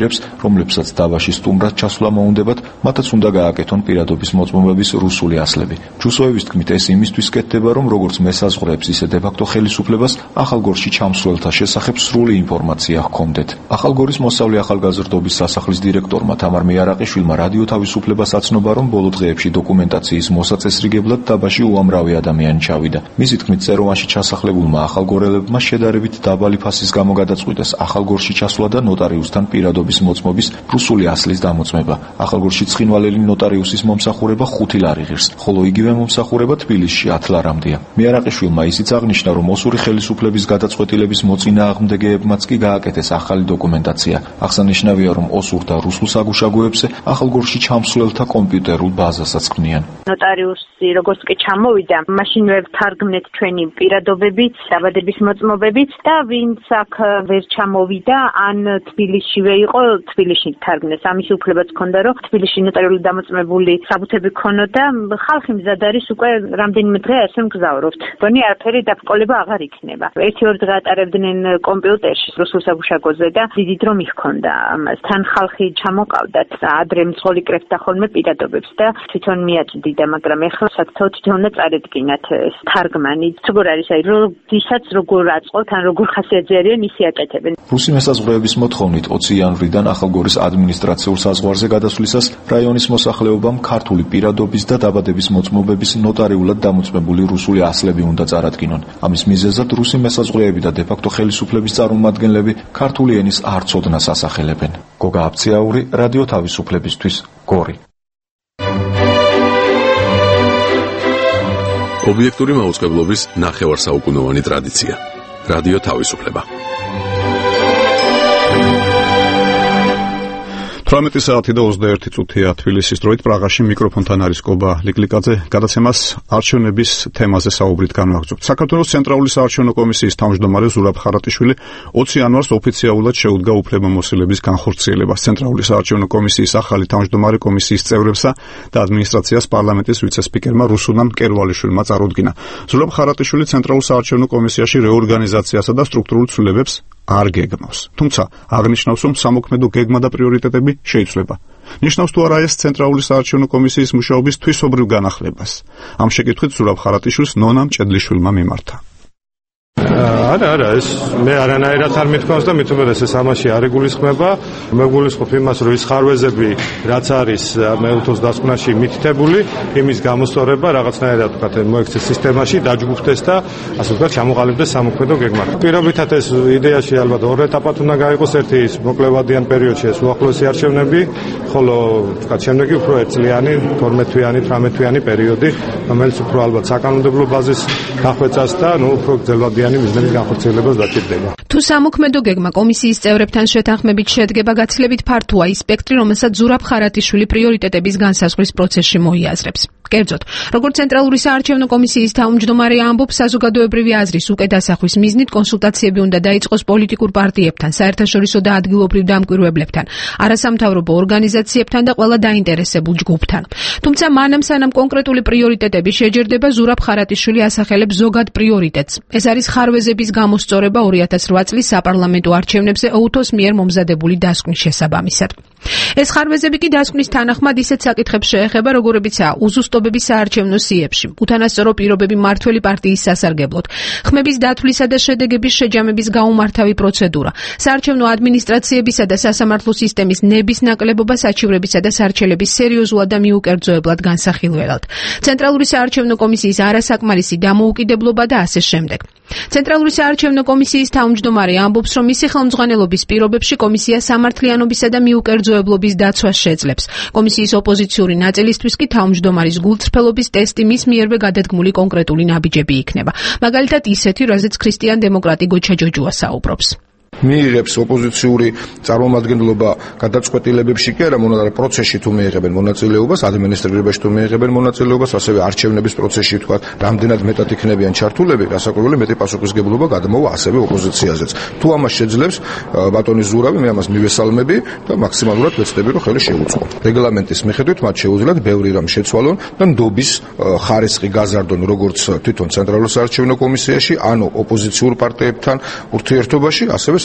რომლებსაც დავაში სტუმრად ჩასვლა მოუნდებათ, მათაც უნდა გააკეთონ პირადობის მოწმობების რუსული ასლები. ჯუსოევის თქმით, ეს იმისთვის კეთდება, რომ როგორც მესაზღვრეებს, ისე დე-ფაქტო ხელისუფლებას ახალგორში ჩამსვლელთა შესახებ სრული ინფორმაცია ჰქონდეთ. ახალგორის მოსავლე ახალგაზრდობის სასახლის დირექტორმა თამარ მიარაყიშვილმა რადიო თავისუფლებას აცნობა, რომ ბოლო დღეებში დოკუმენტაციის მოსაწესრიგებლად დაბაში უამრავი ადამიანი ჩავიდა. მისი თქმით, წერომაში ჩასახლებულმა ახალგორელებმა შედარებით დაბალი ფასის გამო გადაწყვიტეს ახალგორში ჩასვლა და ნოტარიუსთან პირადობის მოწმობის რუსული ასლის დამოწმება. ახალგორში ცხინვალელი ნოტარიუსის მომსახურება 5 ლარი ღირს, ხოლო იგივე მომსახურება თბილისში 10 ლარამდეა. მიარაყიშვილმა ისიც აღნიშნა, რომ ოსური ხელისუფლების გადაწყვეტილების მოწინააღმდეგეებმაც კი გააკეთეს ახალი დოკუმენტაცია. აღსანიშნავია, რომ ოსურ და რუსულ საგუშაგოებზე ახალგორში ჩამსვლელთა კომპიუტერულ ბაზასაც ქმნიან. ნოტარიუსი როგორც კი ჩამოვიდა, მაშინვე ვთარგმნეთ ჩვენი პირადობებით, დაბადების მოწმობებით და ვინც აქ ვერ ჩამოვიდა, ან თბილისშივე იყო, თბილისში თარგმნეს. ამის უფლებაც ჰქონდა, რომ თბილისში ნოტარიული დამოწმებული საბუთები ქონოდა. ხალხი მზად არის უკვე რამდენიმე დღე ასე მგზავრობთ. ბონი არაფერი დაბრკოლება აღარ იქნება. 1-2 დღე ატარებდნენ კომპიუტერში რუსულ საგუშაგოზე და დიდი დრო მიჰქონდა ამას. თან ხალხი ჩამოყავდათ, ადრე მძღოლი კრებდა ხოლმე პირადობებს და თვითონ მიაწვდიდა, მაგრამ ეხლა საკუთოდ თვითონ უნდა წარედგინათ ეს თარგმანი. როგორ არის, აი როდესაც როგორ აწყობთ, ან როგორ ხასიათზე არიან, ისე აკეთებენ. რუსი მესაზღვრეების მოთხოვნით 20 იანვრიდან ახალგორის ადმინისტრაციულ საზღვარზე გადასვლისას რაიონის მოსახლეობამ ქართული პირადობის და დაბადების მოწმობების ნოტარიულად დამოწმებული რუსული ასლები უნდა წარადგინონ. ამის მიზეზად რუსი მესაზღვრეები და დე-ფაქტო ხელისუფლების წარმომადგენლები ქართული ენის არ ცოდნას ასახელებენ. გოგა აფციაური, რადიო თავისუფლებისთვის, გორი. ობიექტური მაუწყებლობის ნახევარსაუკუნოვანი ტრადიცია. რადიო თავისუფლება. 18 საათი და 21 წუთია თბილისის დროით პრაღაში მიკროფონთან არის კობა ლიკლიკაძე. გადაცემას არჩევნების თემაზე საუბრით განვაგრძობთ. საქართველოს ცენტრალური საარჩევნო კომისიის თავმჯდომარე ზურაბ ხარატიშვილი 20 იანვარს ოფიციალურად შეუდგა უფლებამოსილების განხორციელებას ცენტრალური საარჩევნო კომისიის ახალი თავმჯდომარე კომისიის წევრებსა და ადმინისტრაციას პარლამენტის ვიცე-სპიკერმა რუსუდან კერვალიშვილმა წარუდგინა. ზურაბ ხარატიშვილი ცენტრალურ საარჩევნო კომისიაში რეორგანიზაციასა და სტრუქტურულ ცვლილებებს არ გეგმავს. თუმცა აღნიშნავს, რომ სამოქმედო გეგმა და პრიორიტეტები შეიცვლება. ნიშნავს თუ არა ეს ცენტრალური საარჩევნო კომისიის მუშაობის თვისობრივ განახლებას. ამ შეკითხვით ზურაბ ხარატიშვილს ნონა მჭედლიშვილმა მიმართა. არა, ეს მე არანაირად არ მithქვამს და მით უმეტეს ეს ამაში არ ეგულისხმება. მე გულისხმობ იმას, რომ ის ხარვეზები, რაც არის მეუთოს დასკვნაში მითითებული, იმის გამოსწორება რაღაცნაირად ვთქვათ, მოექცეს სისტემაში, დაჯგუფდეს და ასე ვთქვათ, ჩამოყალიბდეს სამოქმედო გეგმა. პირობითად ეს იდეაში ალბათ 2 ეტაპად უნდა გაიყოს. ერთი ის მოკლევადიან პერიოდში ეს უახლოესი არჩევნები, ხოლო ვთქვათ, შემდეგი უფრო 1 წლიანი, 12 თვიანი, 18 თვიანი პერიოდი, რომელიც უფრო ალბათ საკანონმდებლო ბაზის დახვეწას და უფრო გრძელვადიანი მიზნების განხორციელებას დაჭირდება. თუ სამოქმედო გეგმა კომისიის წევრებთან შეთანხმებით შედგება, გაცილებით ფართოა ის სპექტრი, რომელსაც ზურაბ ხარატიშვილი პრიორიტეტების განსაზღვრის პროცესში მოიაზრებს. კერძოდ, როგორც ცენტრალური საარჩევნო კომისიის თავმჯდომარე ამბობს, საზოგადოებრივი აზრის უკვე დასახვის მიზნით კონსულტაციები უნდა დაიწყოს პოლიტიკურ პარტიებთან, საერთაშორისო და ადგილობრივ დამკვირვებლებთან, არასამთავრობო ორგანიზაციებთან და ყველა დაინტერესებულ ჯგუფთან. თუმცა მანამ სანამ კონკრეტული პრიორიტეტები შეჯერდება, ზურაბ ხარატიშვილი ასახელებს ზოგად პრიორიტეტს. ეს არის ხარვეზების გამოსწორება 2008 წლის საპარლამენტო არჩევნებზე ოუთოს მიერ მომზადებული დასკვნის შესაბამისად. ეს ხარვეზები კი დასკვნის თანახმად ისეთ საკითხებს შეეხება, როგორებიცაა უზუსტობები საარჩევნო სიებში, უთანასწორო პირობები მმართველი პარტიის სასარგებლოდ, ხმების დათვლისა და შედეგების შეჯამების გაუმართავი პროცედურა, საარჩევნო ადმინისტრაციებისა და სასამართლო სისტემის ნების ნაკლებობა საჩივრებისა და სარჩელების სერიოზულად და მიუკერძოებლად განსახილველად, ცენტრალური საარჩევნო კომისიის არასაკმარისი დამოუკიდებლობა და ასე შემდეგ. ცენტრალური საარჩევნო კომისიის თავმჯდომარე ამბობს, რომ მისი ხელმძღვანელობის პირობებში კომისია სამართლიანობისა და მიუკერძოებლობის დაცვას შეძლებს. კომისიის ოპოზიციური ნაწილისთვის კი თავმჯდომარის გულწრფელობის ტესტი მის მიერვე გადადგმული კონკრეტული ნაბიჯები იქნება. მაგალითად ისეთი, რაზეც ქრისტიან დემოკრატი გოჩა ჯოჯუა საუბრობს. მიიღებს ოპოზიციური წარმომადგენლობა გადაწყვეტილებებში კი არა, მონაწილეობა პროცესში თუ მიიღებენ მონაწილეობას, ადმინისტრირებაში თუ მიიღებენ მონაწილეობას, ასევე არჩევნების პროცესში თქვა, რამდენად მეტად იქნებიან ჩართულები, რასაკვირველი მეტი პასუხისგებლობა გადმოვა ასევე ოპოზიციაზეც. თუ ამას შეძლებს ბატონი ზურავი, მე ამას მივესალმები და მაქსიმალურად ვეცდები, რომ ხელი შეუწყო. რეგლამენტის მიხედვით მათ შეუძლიათ ბევრი რამ შეცვალონ და ნდობის ხარისხი გაზარდონ როგორც თვითონ ცენტრალურ საარჩევნო კომისიაში, ანუ ოპოზიციურ პარტიებთან ურთიერთობაში, ასევე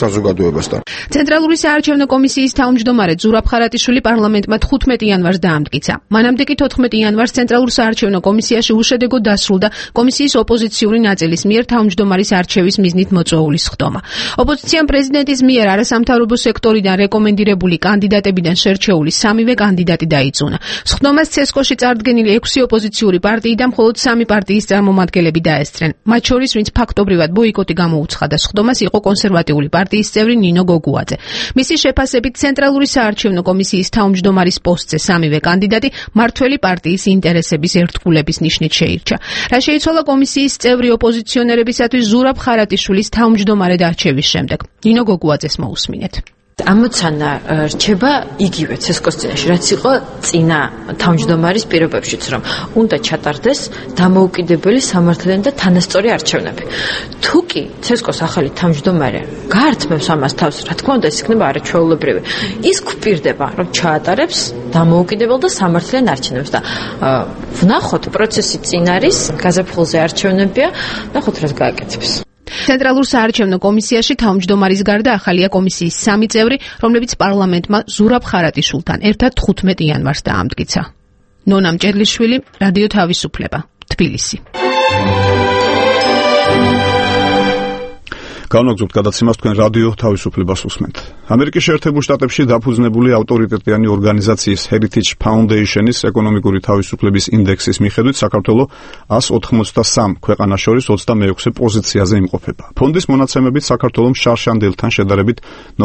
საზოგადოებასთან. ცენტრალური საარჩევნო კომისიის თავმჯდომარე ზურაბ ხარატიშვილი პარლამენტმა 15 იანვარს დაამტკიცა. მანამდე კი 14 იანვარს ცენტრალურ საარჩევნო კომისიაში უშედეგოდ დასრულდა კომისიის ოპოზიციური ნაწილის მიერ თავმჯდომარის არჩევის მიზნით მოწვეული სხდომა. ოპოზიციამ პრეზიდენტის მიერ არასამთავრობო სექტორიდან რეკომენდირებული კანდიდატებიდან შერჩეული 3-ვე კანდიდატი დაიწუნა. სხდომას ცესკოში წარდგენილი 6 ოპოზიციური პარტიი და მხოლოდ 3 პარტიის წარმომადგენლები დაესწრენ. მათ შორის, ვინც ფაქტობრივად ბოიკოტი გამოუცხადა სხდომას, იყო კონსერვატიული პარტიის წევრი ნინო გოგუაძე. მისი შეფასებით ცენტრალური საარჩევნო კომისიის თავმჯდომარის პოსტზე 3-ვე კანდიდატი მართველი პარტიის ინტერესების ერთგულების ნიშნით შეირჩა. რა შეიცვალა კომისიის წევრი ოპოზიციონერებისათვის ზურაბ ხარატიშვილის თავმჯდომარედ არჩევის შემდეგ. ნინო გოგუაძეს მოусმინეთ. ამოცანა რჩება იგივე ცესკოს წინაშე, რაც იყო წინა თავმჯდომარის პირობებშიც, რომ უნდა ჩატარდეს დამოუკიდებელი სამართლიანი და თანასწორი არჩევნები. თუ კი ცესკოს ახალი თავმჯდომარე გაართმევს ამას თავს, რა თქმა უნდა, ეს იქნება არაჩვეულებრივი. ის გვპირდება, რომ ჩაატარებს დამოუკიდებელ და სამართლიან არჩევნებს და ვნახოთ პროცესი წინ არის, გაზაფხულზე არჩევნებია, ნახოთ რაც გააკეთებს. ცენტრალურ საარჩევნო კომისიაში თავმჯდომარის გარდა ახალია კომისიის 3 წევრი, რომლებიც პარლამენტმა ზურაბ ხარატიშვილთან ერთად 15 იანვარს დაამტკიცა. ნონა მჭედლიშვილი, რადიო თავისუფლება, თბილისი. განვაგრძობთ გადაცემას თქვენ რადიო თავისუფლებას უსმენთ. ამერიკის შეერთებულ შტატებში დაფუძნებული ავტორიტეტიანი ორგანიზაციის Heritage Foundation-ის ეკონომიკური თავისუფლების ინდექსის მიხედვით საქართველო 183 ქვეყანას შორის 26-ე პოზიციაზე იმყოფება. ფონდის მონაცემებით საქართველომ შარშანდელთან შედარებით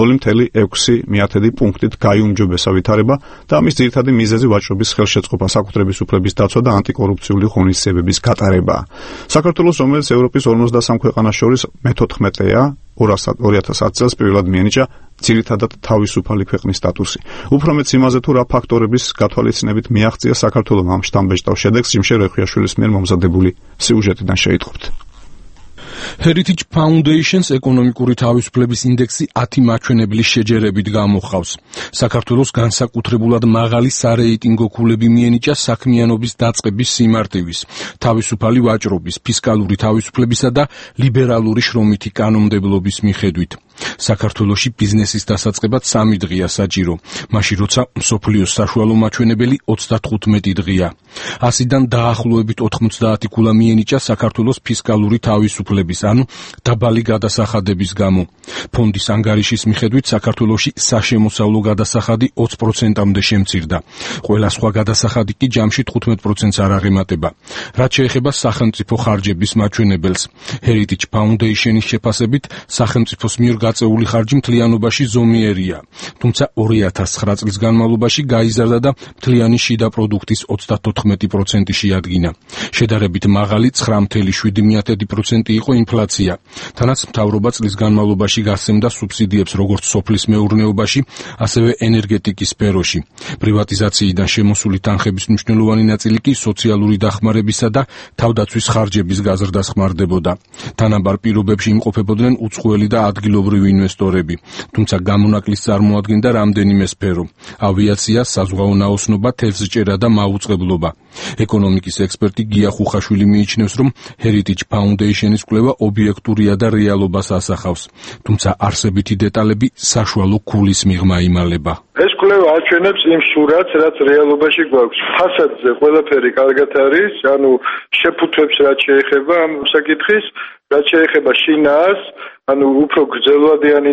0.6 პუნქტით გაიუმჯობესა ვითარება და ამის ძირითადი მიზეზი ვაჭრობის ხელშეწყობა, საკუთრების უფლების დაცვა და ანტიკორუფციული ღონისძიებების გატარება. საქართველოს, რომელიც ევროპის 53 ქვეყანას შორის მე-14 2010 წელს პირველად მიენიჭა ძირითადად თავისუფალი ქვეყნის სტატუსი. უფრო მეც იმაზე თუ რა ფაქტორების გათვალისწინებით მიაღწია საქართველოს ამ შთამბეჭდავ შედეგს, ჯიმშე რეხვიაშვილის მიერ მომზადებული სიუჟეტიდან შეიტყობთ. Heritage Foundation-ს ეკონომიკური თავისუფლების ინდექსი 10 მაჩვენებლის შეჯერებით გამოჰყავს. საქართველოს განსაკუთრებულად მაღალი სარეიტინგო ქულები მიენიჭა საქმიანობის დაწყების სიმარტივის, თავისუფალი ვაჭრობის, ფისკალური თავისუფლებისა და ლიბერალური შრომითი კანონმდებლობის მიხედვით. საქართველოში ბიზნესის დასაწყებად 3 დღეა საჭირო, მაშინ როცა მსოფლიოს საშუალო მაჩვენებელი 35 დღეა. 100-დან დაახლოებით 90 ქულა მიენიჭა საქართველოს ფისკალური თავისუფლების, ანუ დაბალი გადასახადების გამო. ფონდის ანგარიშის მიხედვით საქართველოში საშემოსავლო გადასახადი 20%-მდე შემცირდა. ყველა სხვა გადასახადი კი ჯამში 15%-ს არ აღემატება. რაც შეეხება სახელმწიფო ხარჯების მაჩვენებელს, Heritage Foundation-ის შეფასებით სახელმწიფოს მიერ გაწეული ხარჯი მთლიანობაში ზომიერია, თუმცა 2009 წლის განმავლობაში გაიზარდა და მთლიანი შიდა პროდუქტის 34% შეადგინა. შედარებით მაღალი 9.7% იყო ინფლაცია. თანაც მთავრობა წლის განმავლობაში გასცემდა სუბსიდიებს როგორც სოფლის მეურნეობაში, ასევე ენერგეტიკის სფეროში. პრივატიზაციიდან შემოსული თანხების მნიშვნელოვანი ნაწილი კი სოციალური დახმარებისა და თავდაცვის ხარჯების გაზრდას ხმარდებოდა. თანაბარ პირობებში იმყოფებოდნენ უცხოელი და ადგილობრივი ინვესტორები, თუმცა გამონაკლის წარმოადგენდა რამდენიმე სფერო: ავიაცია, საზღვაო ნაოსნობა, თევზჭერა და მაუწყებლობა. ეკონომიკის ექსპერტი გია ხუხაშვილი მიიჩნევს, რომ Heritage Foundation-ის კვლევა ობიექტურია და რეალობას ასახავს, თუმცა არსებითი დეტალები საშუალო ქულის მიღმა იმალება. ეს კვლევა აჩვენებს იმ სურათს, რაც რეალობაში გვაქვს. ფასადზე ყველაფერი კარგად არის, ანუ შეფუთვებს რაც შეეხება ამ საკითხის, რაც შეეხება შინაარს, ანუ უფრო გრძელვადიან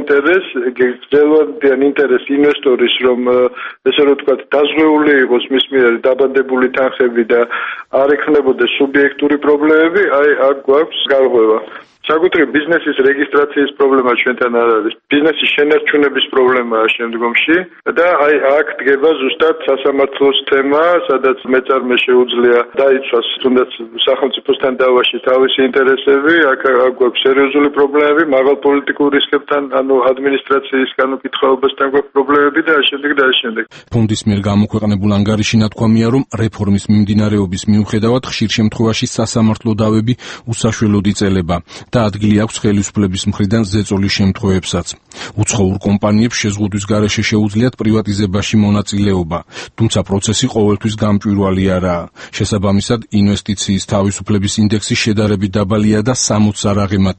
ინტერეს ინვესტორის, რომ ესე რომ ვთქვათ, დაზღვეული იყოს მის მიერ დაბანდებული თანხები და არ ექნებოდეს სუბიექტური პრობლემები, აი აქ გვაქვს გარღვევა. საკუთრივ ბიზნესის რეგისტრაციის პრობლემა ჩვენთან არ არის. ბიზნესის შენარჩუნების პრობლემაა შემდგომში და აი აქ დგება ზუსტად სასამართლოს თემა, სადაც მეწარმე შეუძლია დაიცვას თუნდაც სახელმწიფოსთან დავაში თავისი ინტერესები, აქ გვაქვს სერიოზული პრობლემები, მაღალ პოლიტიკურ რისკებთან, ანუ ადმინისტრაციის განუკითხაობასთან გვაქვს პრობლემები და შემდეგ და შემდეგ. ფონდის მიერ გამოქვეყნებულ ანგარიში ნათქვამია, რომ რეფორმის მიმდინარეობის მიუხედავად ხშირ შემთხვევაში სასამართლო დავები უსაშველოდ იწელება და ადგილი აქვს ხელისუფლების მხრიდან ზეწოლის შემთხვევებსაც. უცხოურ კომპანიებს შეზღუდვის გარეშე შეუძლიათ პრივატიზებაში მონაწილეობა, თუმცა პროცესი ყოველთვის გამჭვირვალე არაა. შესაბამისად, ინვესტიციის თავისუფლების ინდექსი შედარებით დაბალია და 60-ს არ აღემატება.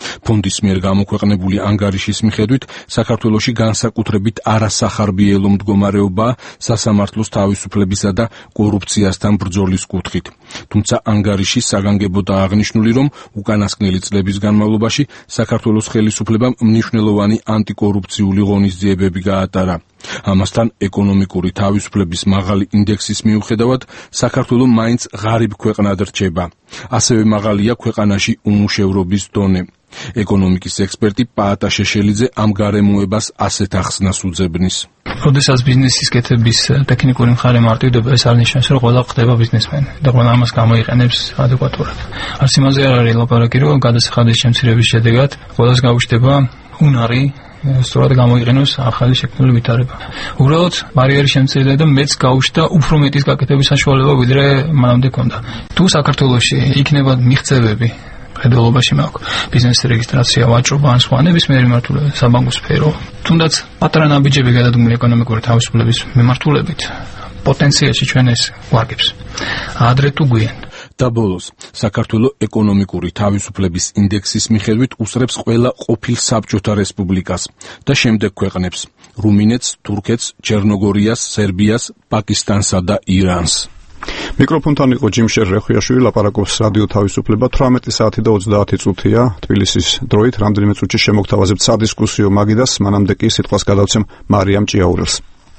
ფონდის მიერ გამოქვეყნებული ანგარიშის მიხედვით, საქართველოში განსაკუთრებით არასახარბიელო მდგომარეობაა სასამართლოს თავისუფლებისა და კორუფციასთან ბრძოლის კუთხით. თუმცა ანგარიშის საგანგებოდაა აღნიშნული, რომ უკანასკნელი წლების განმავლობაში საქართველოს ხელისუფლებამ მნიშვნელოვანი ანტიკორუფციული ღონისძიებები გაატარა. ამასთან ეკონომიკური თავისუფლების მაღალი ინდექსის მიუხედავად, საქართველო მაინც ღარიბ ქვეყნად რჩება. ასევე მაღალია ქვეყანაში უმუშევრობის დონე. ეკონომიკის ექსპერტი პაატა შეშელიძე ამ გარემოებას ასეთ ახსნას უძებნის. როდესაც ბიზნესის კეთების ტექნიკური მხარე მარტივდება, ეს არ ნიშნავს, რომ ყველა ხდება ბიზნესმენი და ყველა ამას გამოიყენებს ადეკვატურად. არც იმაზე არ არის ლაპარაკი, რომ გადასახადის შემცირების შედეგად ყველას გაუჩნდება უნარი სწორად გამოიყენოს ახალი შექმნილი ვითარება. უბრალოდ ბარიერი შემცირდა და მეც გაუჩნდა უფრო მეტის გაკეთების საშუალება, ვიდრე მანამდე ჰქონდა. თუ საქართველოში იქნება მიღწევები ხედველობაში მაქვს ბიზნეს რეგისტრაცია, ვაჭრობა ან სხვა ნებისმიერი მიმართულება, საბანკო სფერო, თუნდაც პატარა ნაბიჯები გადადგმული ეკონომიკური თავისუფლების მიმართულებით, პოტენციალში ჩვენ ეს ვარგებს. ადრე თუ გვიან. და ბოლოს, საქართველო ეკონომიკური თავისუფლების ინდექსის მიხედვით უსწრებს ყველა ყოფილ საბჭოთა რესპუბლიკას და შემდეგ ქვეყნებს: რუმინეთს, თურქეთს, ჩერნოგორიას, სერბიას, პაკისტანსა და ირანს. მიკროფონთან იყო ჯიმშერ რეხვიაშვილი, ლაპარაკობს რადიო თავისუფლება. 18 საათი და 30 წუთია თბილისის დროით. რამდენიმე წუთში შემოგთავაზებთ სადისკუსიო მაგიდას, მანამდე კი სიტყვას გადავცემ მარიამ ჭიაურელს.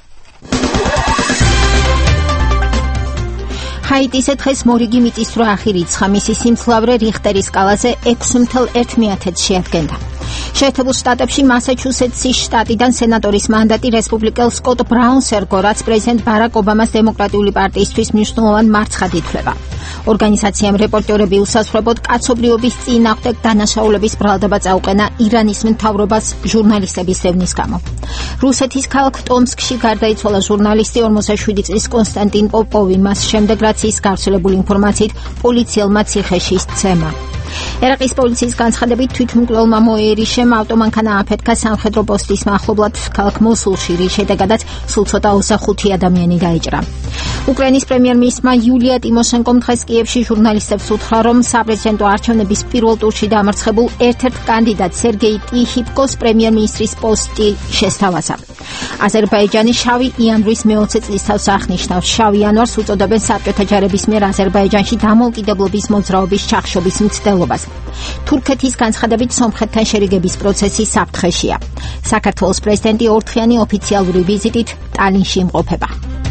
ჰაიტის დღეს მორიგი მიწისძვრა ახირიცხა, მისი სიმძლავრე რიხტერის სკალაზე 6.1 შეადგენდა. შეერთებულ შტატებში მასაჩუსეტსის შტატიდან სენატორის მანდატი რესპუბლიკელ სკოტ ბრაუნს ერგო, რაც პრეზიდენტ ბარაკ ობამას დემოკრატიული პარტიისთვის მნიშვნელოვან მარცხად ითვლება. ორგანიზაციამ რეპორტერები უსასრულოდ კაცობრიობის წინააღმდეგ დანაშაულების ბრალდება წაუყენა ირანის მთავრობას ჟურნალისტების დევნის გამო. რუსეთის ქალაქ ტომსკში გარდაიცვალა ჟურნალისტი 47 წლის კონსტანტინ პოპოვი, მას შემდეგ რაც ის გავრცელებული ინფორმაციით პოლიციელმა ციხეში სცემა. ერაყის პოლიციის განცხადებით თვითმკვლელმა მოერიშემ ავტომანქანა აფეთქა სამხედრო პოსტის მახლობლად ქალაქ მოსულში, რის შედეგადაც სულ ცოტა 25 ადამიანი დაიჭრა. უკრაინის პრემიერ-მინისტრმა იულია ტიმოშენკომ დღეს კიევში ჟურნალისტებს უთხრა, რომ საპრეზიდენტო არჩევნების პირველ ტურში დამარცხებულ ერთ-ერთ კანდიდატ სერგეი ტიხიპკოს პრემიერ-მინისტრის პოსტი შესთავაზა. აზერბაიჯანი შავი იანვრის მე-20 წლისთავს აღნიშნავს. შავ იანვარს უწოდებენ საბჭოთა ჯარების მიერ აზერბაიჯანში დამოუკიდებლობის მოძრაობის ჩახშობის მცდელობას. თურქეთის განცხადებით სომხეთთან შერიგების პროცესი საფრთხეშია. საქართველოს პრეზიდენტი ორდღიანი ოფიციალური ვიზიტით ტალინში იმყოფება.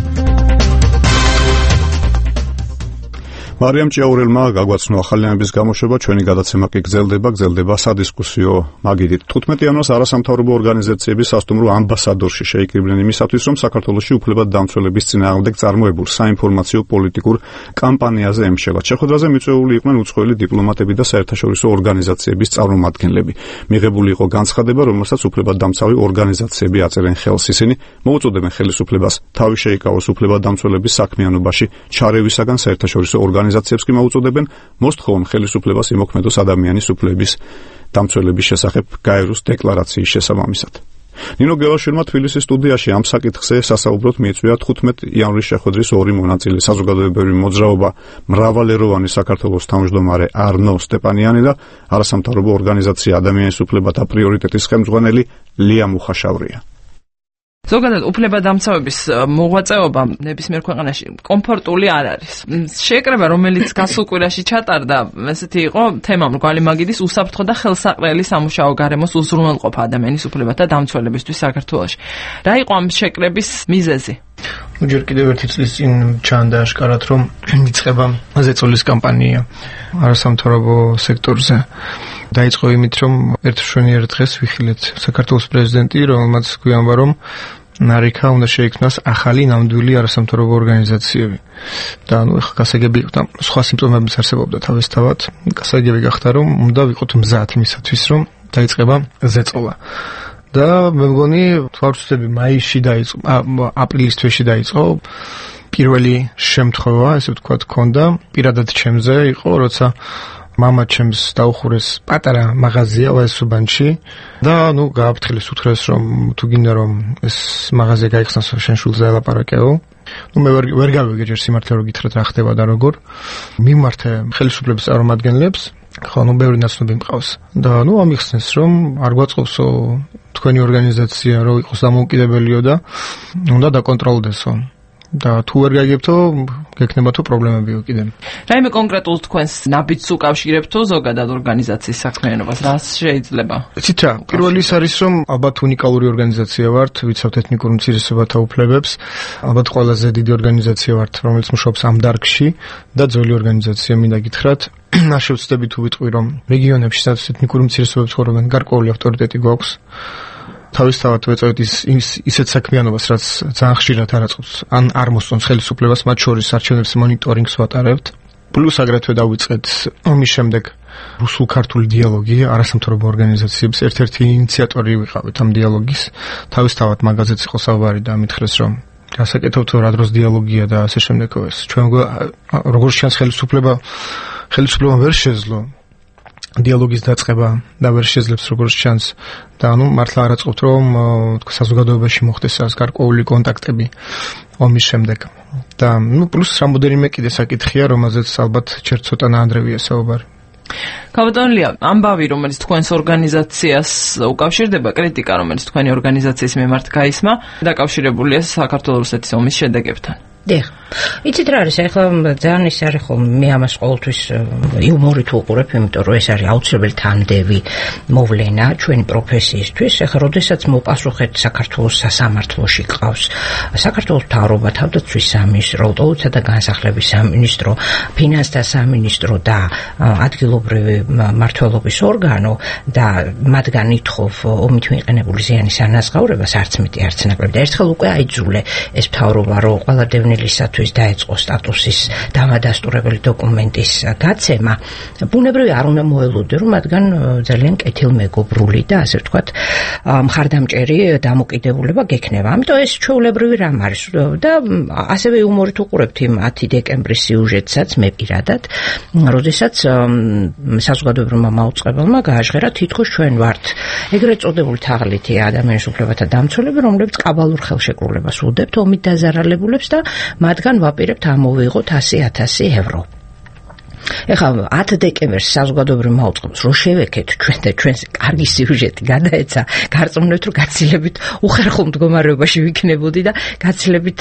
მარიამ ჭიაურელმა გაგვაცნო ახალიანების გამოშვება, ჩვენი გადაცემა კი გრძელდება სადისკუსიო მაგიდით. 15 იანვარს არასამთავრობო ორგანიზაციების სასტუმრო ამბასადორში შეიკრიბნენ იმისათვის, რომ საქართველოში უფლებადდამცველების წინააღმდეგ წარმოებულ საინფორმაციო პოლიტიკურ კამპანიაზე ემშევათ. შეხვედრაზე მიწვეული იყვნენ უცხოელი დიპლომატები და საერთაშორისო ორგანიზაციების წარმომადგენლები. მიღებული იყო განცხადება, რომელსაც უფლებადდამცავი ორგანიზაციები აწერენ ხელს. ისინი მოუწოდებენ ხელისუფლებას თავი შეიკავოს უფლებადდამცველების საქმიანობაში ჩარევისაგან საერთაშორისო ორგანიზაციებს კი მოუწოდებენ მოსთხოვონ ხელისუფლებას იმოქმედოს ადამიანის უფლების დამცველების შესახებ გაეროს დეკლარაციის შესაბამისად. ნინო გელაშვილმა თბილისის სტუდიაში ამ საკითხზე სასაუბროდ მიიწვია 15 იანვრის შეხვედრის ორი მონაწილე, საზოგადოებრივი მოძრაობა მრავალეროვანი საქართველოს თავმჯდომარე არნო სტეპანიანი და არასამთავრობო ორგანიზაცია ადამიანის უფლებათა პრიორიტეტის ხელმძღვანელი ლია მუხაშავრია. ზოგადად უფლებადამცავების მოღვაწეობა ნებისმიერ ქვეყანაში კომფორტული არ არის. შეკრება, რომელიც გასულ კვირაში ჩატარდა, ესეთი იყო თემა მრგვალი მაგიდის უსაფრთხო და ხელსაყრელი სამუშაო გარემოს უზრუნველყოფა ადამიანის უფლებათა დამცველებისთვის საქართველოში. რა იყო ამ შეკრების მიზეზი? ჯერ კიდევ ერთი წლის წინ ჩანდა აშკარად, რომ იწყება ზეწოლის კამპანია არასამთავრობო სექტორზე. დაიწყო იმით, რომ ერთშვენიერ დღეს ვიხილეთ საქართველოს პრეზიდენტი, რომელმაც გვიამბა, რომ ნარიქა უნდა შეიქმნას ახალი ნამდვილი არასამთავრობო ორგანიზაციები. და ეხლა გასაგები იყო და სხვა სიმპტომებიც არსებობდა თავისთავად. გასაგები გახდა, რომ უნდა ვიყოთ მზად იმისათვის, რომ დაიწყება ზეწოლა. და მე მგონი თვალწინები მაისში დაიწყო, აპრილის თვეში დაიწყო. პირველი შემთხვევა, ესე ვთქვათ, ქონდა პირადად ჩემზე იყო, როცა მამა ჩემს დაუხურეს პატარა მაღაზია ვაესუბანში და გააფრთხილეს უთხრეს, რომ თუ გინდა რომ ეს მაღაზია გაიხსნას, შენ შულზე ელაპარაკეო. მე ვერ გავიგე ჯერ სიმართლე რომ გითხრათ რა ხდება და როგორ. მიმართე ხელისუფლების წარმომადგენლებს ხო, ბევრი ნაცნობი მყავს. და ამიხსნეს, რომ არ გვაწყობსო თქვენი ორგანიზაცია, რომ იყოს დამოუკიდებელიო და უნდა დაკონტროლდესო. და თუ ვერ გაიგებთო, გექნებათო პრობლემებიო კიდე. რაიმე კონკრეტულ თქვენს ნაბიჯს უკავშირებთო ზოგადად ორგანიზაციის საქმიანობას, რა შეიძლება? იცით რა, პირველი ის არის, რომ ალბათ უნიკალური ორგანიზაცია ვართ, ვიცავთ ეთნიკურ უმცირესობათა უფლებებს, ალბათ ყველაზე დიდი ორგანიზაცია ვართ, რომელიც მუშაობს ამ დარგში და ძველი ორგანიზაცია მინდა გითხრათ. არ შევცდები თუ ვიტყვი, რომ რეგიონებში, სადაც ეთნიკური უმცირესობები ცხოვრობენ, გარკვეული ავტორიტეტი გვაქვს. თავისთავად ვეწევთ ისეთ საქმიანობას, რაც ძალიან ხშირად არ აწყობს, ან არ მოსწონს ხელისუფლებას, მათ შორის არჩევნების მონიტორინგს ვატარებთ. პლუს აგრეთვე დავიწყეთ ომის შემდეგ რუსულ-ქართული დიალოგი, არასამთავრობო ორგანიზაციების ერთ-ერთი ინიციატორი ვიყავით ამ დიალოგის. თავისთავად მაგაზეც იყო საუბარი და მითხრეს, რომ გასაკეთებთო რა დროს დიალოგია და ასე შემდეგ. ჩვენ როგორც ჩანს ხელისუფლება ვერ შეძლო დიალოგის დაწყება და ვერ შეძლებს როგორც ჩანს და მართლა არ აწყობთ, რომ საზოგადოებაში მოხდეს ეს გარკვეული კონტაქტები ომის შემდეგ. და პლუს რამოდენიმე კიდე საკითხია, რომელზეც ალბათ ჯერ ცოტა ნაადრევია საუბარი. კაბატონლია, ამბავი, რომელიც თქვენს ორგანიზაციას უკავშირდება, კრიტიკა, რომელიც თქვენი ორგანიზაციის მიმართ გაისმა, დაკავშირებულია საქართველოს რუსეთის ომის შედეგებთან. დიახ. იცით რა არის, ახლა ძალიან ის არის ხომ მე ამას ყოველთვის იუმორით ვუყურებ, იმიტომ რომ ეს არის აუცილებელი თანდევი მოვლენა ჩვენი პროფესიისთვის. ახლა როდესაც მოპასუხეთ საქართველოს სასამართლოში ყავს საქართველოს მთავრობა, თავდაცვის სამინისტრო, აუტოუთა და განსახლების სამინისტრო, ფინანსთა სამინისტრო და ადგილობრივი მმართველობის ორგანო და მათგან ითხოვ ომით მიყენებული ზიანის ანაზღაურებას არც მეტი არც ნაკლები. და ერთხელ უკვე აიძულე ეს მთავრობა, რომ ყველა დევნილისათვის დაეწყო სტატუსის დამადასტურებელი დოკუმენტის გაცემა, ბუნებრივი არ უნდა მოელოდე, რომ მათგან ძალიან კეთილმეგობრული და ასე ვთქვათ მხარდამჭერი დამოკიდებულება გექნება. ამიტომ ეს ჩვეულებრივი რამ არის და ასევე იუმორით უყურებთ იმ 10 დეკემბრის სიუჟეტსაც მე პირადად, როდესაც საზოგადოებრივმა მაუწყებელმა გააჟღერა თითქოს ჩვენ ვართ ეგრეთ წოდებული თაღლითი ადამიანის უფლებათა დამცველები, რომლებიც კაბალურ ხელშეკრულებას უდევთ ომით დაზარალებულებს და მათგან ვაპირებთ ამოვიღოთ 100,000 ევრო. ეხლა 10 დეკემბერს საზოგადოებრივ მაუწყებელს რო შევეკეთ ჩვენ და ჩვენს კარგი სიუჟეტი გადაეცა, გარწმუნებთ რომ გაცილებით უხერხულ მდგომარეობაში ვიქნებოდი და გაცილებით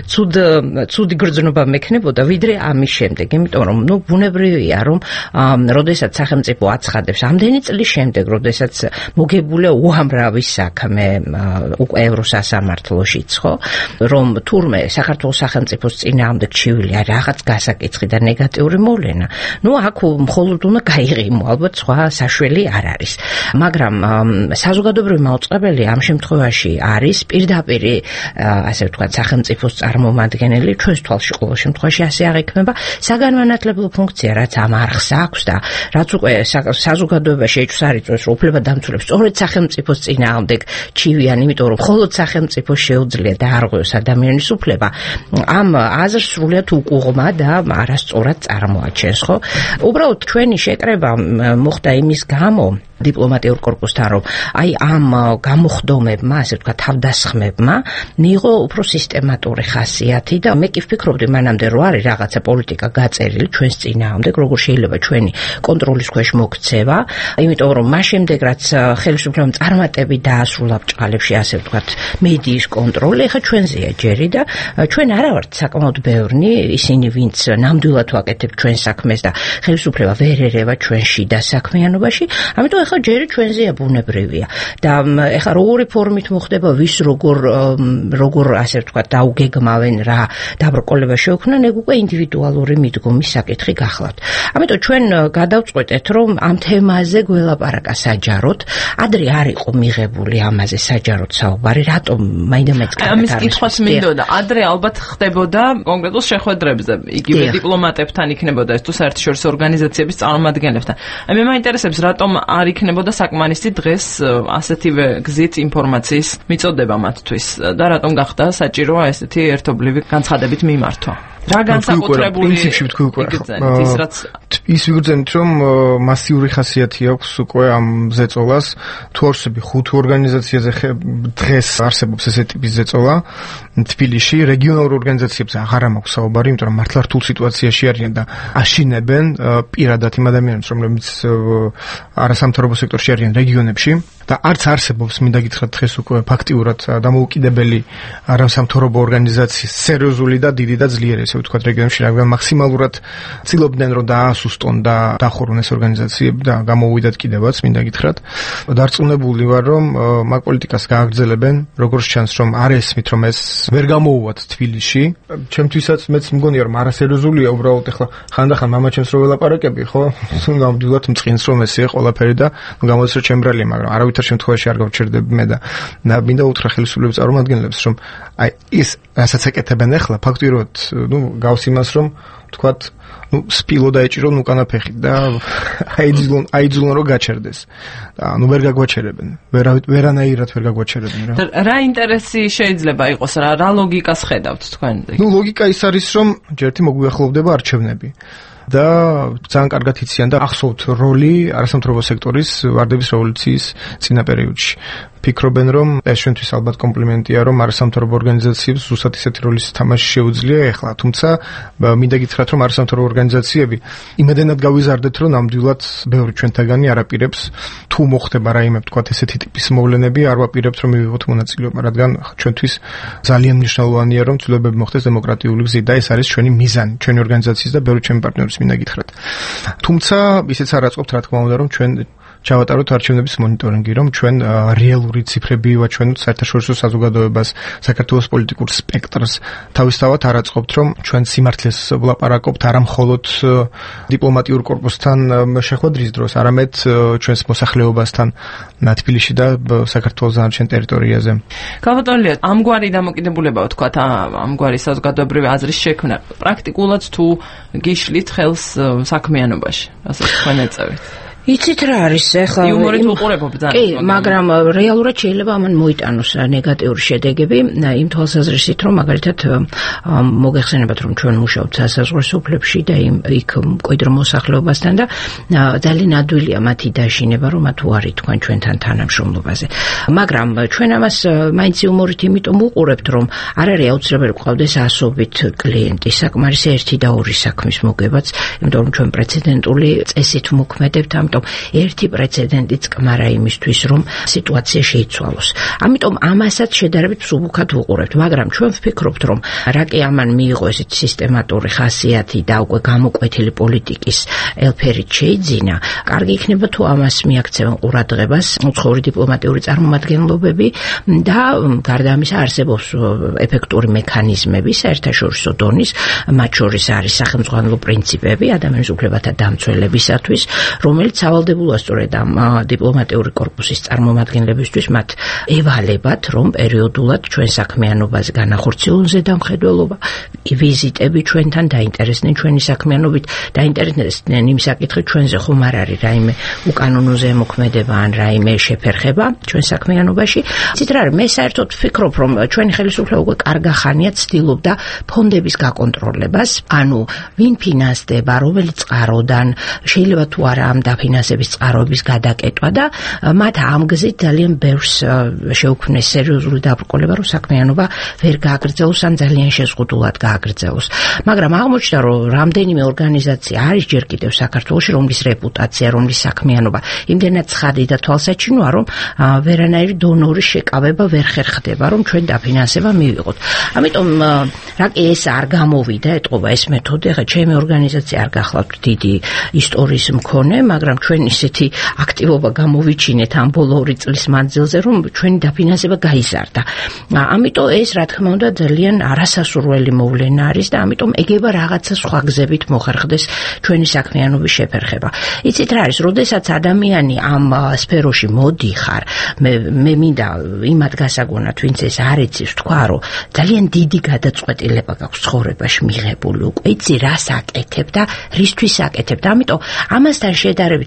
ცუდი გრძნობა მექნებოდა ვიდრე ამის შემდეგ, იმიტომ რომ ბუნებრივია რომ როდესაც სახელმწიფო აცხადებს ამდენი წლის შემდეგ, როდესაც მოგებულია უამრავი საქმე უკვე ევროსასამართლოშიც, ხო, რომ თურმე საქართველოს სახელმწიფოს წინააღმდეგ ჩივილი არის რაღაც გასაკითხი და ნეგატიური მოვლენა. აქ მხოლოდ უნდა გაიღიმო, ალბათ სხვა საშველი არ არის. მაგრამ საზოგადოებრივი მაუწყებელი ამ შემთხვევაში არის პირდაპირ ასე ვთქვათ სახელმწიფოს წარმომადგენელი, ჩვენს თვალში ყოველ შემთხვევაში ასე აღიქმება საგანმანათლებლო ფუნქცია, რაც ამ არხს აქვს და რაც უკვე საზოგადოებაში ეჭვს არ იწვევს, რომ უფლებადამცველებს სწორედ სახელმწიფოს წინააღმდეგ ჩივიან, იმიტომ რომ მხოლოდ სახელმწიფო შეუძლია დაარღვევოს ადამიანის უფლება. ამ აზრს სრულიად უკუღმა და არასწორად წარმოაჩენს. უბრალოდ ჩვენი შეკრება მოხდა იმის გამო დიპლომატიურ კორპუსთან, რომ აი ამ გამოხდომებმა, ასე ვთქვათ, თავდასხმებმა მიიღო უფრო სისტემატური ხასიათი და მე კი ვფიქრობდი მანამდე რომ არის რაღაცა პოლიტიკა გაწერილი ჩვენს წინააღმდეგ, როგორ შეიძლება ჩვენი კონტროლის ქვეშ მოქცევა, იმიტომ რომ მას შემდეგ რაც ხელისუფლებამ წარმატები დაასრულა ბჭყალებში, ასე ვთქვათ, მედიის კონტროლი, ეხა ჩვენზეა ჯერი და ჩვენ არა ვართ საკმაოდ ბევრნი ისინი, ვინც ნამდვილად ვაკეთებთ ჩვენს საქმეს და ხელისუფლება ვერ ერევა ჩვენ შიდა საქმიანობაში, ამიტომ ეხლა ჯერი ჩვენზეა ბუნებრივია და ეხლა როგორი ფორმით მოხდება, ვის როგორ ასე ვთქვათ დაუგეგმავენ, რა დაბრკოლება შეუქმნან, ეგ უკვე ინდივიდუალური მიდგომის საკითხი გახლავთ. ამიტომ ჩვენ გადავწყვეტეთ, რომ ამ თემაზე გველაპარაკა საჯაროდ, ადრე არ იყო მიღებული ამაზე საჯაროდ საუბარი, რატომ მაინდა-მაინც ამის კითხვას მინდოდა, ადრე ალბათ ხდებოდა კონკრეტულ შეხვედრებზე, იგივე დიპლომატებთან იქნებოდა ეს თუ საერთაშორისო ორგანიზაციების წარმომადგენლებთან. მე მაინტერესებს, რატომ არ იქნებოდა საკმარისი დღეს ასეთივე გზით ინფორმაციის მიწოდება მათთვის და რატომ გახდა საჭირო ესეთი ერთობლივი განცხადებით მიმართვა? რა განსაკუთრებული პრინციპში თქვი უკვე ის ვიგრძენით რომ მასიური ხასიათი აქვს უკვე ამ ზეწოლას თუ არსები 5 ორგანიზაციაზე დღეს არსებობს ესე ტიპის ზეწოლა თბილისში რეგიონალურ ორგანიზაციებზე აღარ მაქვს საუბარი იმიტომ რომ მართლა რთულ სიტუაციაში არიან და აშინებენ პირადად იმ ადამიანებს რომლებიც არასამთავრობო სექტორში არიან რეგიონებში და არც არსებობს მინდა გითხრათ დღეს უკვე ფაქტიურად დამოუკიდებელი არასამთავრობო ორგანიზაციის სერიოზული და დიდი და ძლიერი ესე ვთქვათ რეგიონებში რადგან მაქსიმალურად ცდილობდნენ რომ დაასუსტონ და დახურონ ეს ორგანიზაციები და გამოვიდათ კიდევაც მინდა გითხრათ დარწმუნებული ვარ რომ მაგ პოლიტიკას გააგრძელებენ როგორც ჩანს რომ არ ესმით რომ ეს ვერ გამოუვათ თბილისში ჩემთვისაც მეც მგონია რომ არასერიოზულია უბრალოდ ეხლა ხანდახან მამაჩემს რო ველაპარაკები ხო ნამდვილად მწყინს რომ ესეა ყველაფერი და გამოდის რომ ჩემბრალია მაგრამ არავითარ შემთხვევაში არ გავჩერდები მე და მინდა უთხრა ხელისუფლების წარმომადგენლებს რომ აი ის რასაც ეკეთებენ ახლა ფაქტიურად გავს იმას რომ თქვათ სპილო დაეჭირონ უკანაფეხით და აიძულონ რომ გაჩერდეს და ვერ გაგვაჩერებენ ვერანაირად ვერ გაგვაჩერებენ რა ინტერესი შეიძლება იყოს რა ლოგიკას ხედავთ თქვენ ლოგიკა ის არის რომ ჯერთი მოგვიახლოვდება არჩევნები და ძალიან კარგად იციან და ახსოვთ როლი არასამთავრობო სექტორის ვარდების რევოლუციის წინა პერიოდში ფიქრობენ რომ ეს ჩვენთვის ალბათ კომპლიმენტია რომ არასამთავრობო ორგანიზაციებს ზუსტად ისეთი როლის თამაში შეუძლია ეხლა თუმცა მინდა გითხრათ რომ არასამთავრობო ორგანიზაციები იმედენად გავიზარდეთ რომ ნამდვილად ბევრი ჩვენთაგანი არაპირებს თუ მოხდება რაიმე თქვათ ესეთი ტიპის მოვლენები არ ვაპირებთ რომ მივიღოთ მონაწილეობა რადგან ჩვენთვის ძალიან მნიშვნელოვანია რომ ცვლილებები მოხდეს დემოკრატიული გზით და ეს არის ჩვენი მიზანი ჩვენი ორგანიზაციის და ბევრი ჩვენი პარტნიორის მინდა გითხრათ თუმცა ისიც არ აწყობთ რა თქმა უნდა რომ ჩვენ ჩავატაროთ არჩევნების მონიტორინგი, რომ ჩვენ რეალური ციფრები ვაჩვენოთ საერთაშორისო საზოგადოებას, საქართველოს პოლიტიკურ სპექტრს, თავისთავად არ აწყობთ, რომ ჩვენ სიმართლეს ვლაპარაკობთ არა მხოლოდ დიპლომატიურ კორპუსთან შეხვედრის დროს, არამედ ჩვენს მოსახლეობასთან თბილისში და საქართველოს დანარჩენ ტერიტორიაზე. გავატონლიათ, ამგვარი დამოკიდებულება ვთქვათ, ამგვარი საზოგადოებრივი აზრის შექმნა პრაქტიკულად თუ გიშლით ხელს საქმიანობაში, ასე თქვენ ეწევით. იცით რა არის ახლა იუმორით უყურებობ ძალიან კი მაგრამ რეალურად შეიძლება ამან მოიტანოს ნეგატიური შედეგები იმ თვალსაზრისით რომ მაგალითად მოგეხსენებათ რომ ჩვენ მუშაობთ საზღვრის უფლებში და იქ მკვიდრ მოსახლეობასთან და ძალიან ადვილია მათი დაშინება რომ თუ არის თქვენ ჩვენთან თანამშრომლობაზე მაგრამ ჩვენ ამას მაინც იუმორით იმიტომ უყურებთ რომ არ არის აუცილებელი ყავდეს ასობით კლიენტი საკმარისი ერთი და ორი საქმის მოგებაც იმიტომ რომ ჩვენ პრეცედენტული წესით მოქმედებთ ამიტომ ერთი პრეცედენტი წკმარა იმისთვის რომ სიტუაცია შეიცვალოს. ამიტომ ამასაც შედარებით მსუბუქად ვუყურებთ, მაგრამ ჩვენ ვფიქრობთ რომ რა კი ამან მიიღო ესეთი სისტემატური ხასიათი და უკვე გამოკვეთილი პოლიტიკის ელფერით შეიძინა, კარგი იქნება თუ ამას მიაქცევენ ყურადღებას უცხოური დიპლომატიური წარმომადგენლობები და გარდა ამისა არსებობს ეფექტური მექანიზმები საერთაშორისო დონის, მათ შორის არის სახელმწიფო პრინციპები ადამიანის უფლებათა დამცველებისათვის, რომელიც სავალდებულოა სწორედ ამ დიპლომატიური კორპუსის წარმომადგენლებისთვის მათ ევალებათ რომ პერიოდულად ჩვენ საქმიანობას განახორციელონ ზედამხედველობა ვიზიტები ჩვენთან დაინტერესდნენ ჩვენი საქმიანობით დაინტერესდნენ იმ საკითხით ჩვენზე ხომ არ არის რაიმე უკანონო ზემოქმედება ან რაიმე შეფერხება ჩვენ საქმიანობაში იცით რა არის მე საერთოდ ვფიქრობ რომ ჩვენი ხელისუფლება უკვე კარგა ხანია ცდილობდა ფონდების გაკონტროლებას ანუ ვინ ფინანსდება რომელი წყაროდან შეიძლება თუ არა ამ დაფინანსების წყაროების გადაკეტვა და მათ ამ გზით ძალიან ბევრს შეუქმნეს სერიოზული დაბრკოლება რომ საქმიანობა ვერ გააგრძელოს ან ძალიან შეზღუდულად გააგრძელოს მაგრამ აღმოჩნდა რომ რამდენიმე ორგანიზაცია არის ჯერ კიდევ საქართველოში რომლის რეპუტაცია რომლის საქმიანობა იმდენად ცხადი და თვალსაჩინოა რომ ვერანაირი დონორის შეკავება ვერ ხერხდება რომ ჩვენ დაფინანსება მივიღოთ ამიტომ რა კი ეს არ გამოვიდა ეტყობა ეს მეთოდი ხა ჩემი ორგანიზაცია არ გახლავთ დიდი ისტორიის მქონე მაგრამ ჩვენ ისეთი აქტივობა გამოვიჩინეთ ამ ბოლო 2 წლის მანძილზე რომ ჩვენი დაფინანსება გაიზარდა. ამიტომ ეს რა თქმა უნდა ძალიან არასასურველი მოვლენა არის და ამიტომ ეგება რაღაცა სხვა გზებით მოხერხდეს ჩვენი საქმიანობის შეფერხება. იცით რა არის, როდესაც ადამიანი ამ სფეროში მოდიხარ, მე მინდა იმად გასაგონათ, ვინც ეს არ იცის, თქვა რომ ძალიან დიდი გადაწყვეტილება გაქვს ცხოვრებაში მიღებული. უკვე იცი რას აკეთებ და რისთვის აკეთებ და ამიტომ ამასთან შედარებით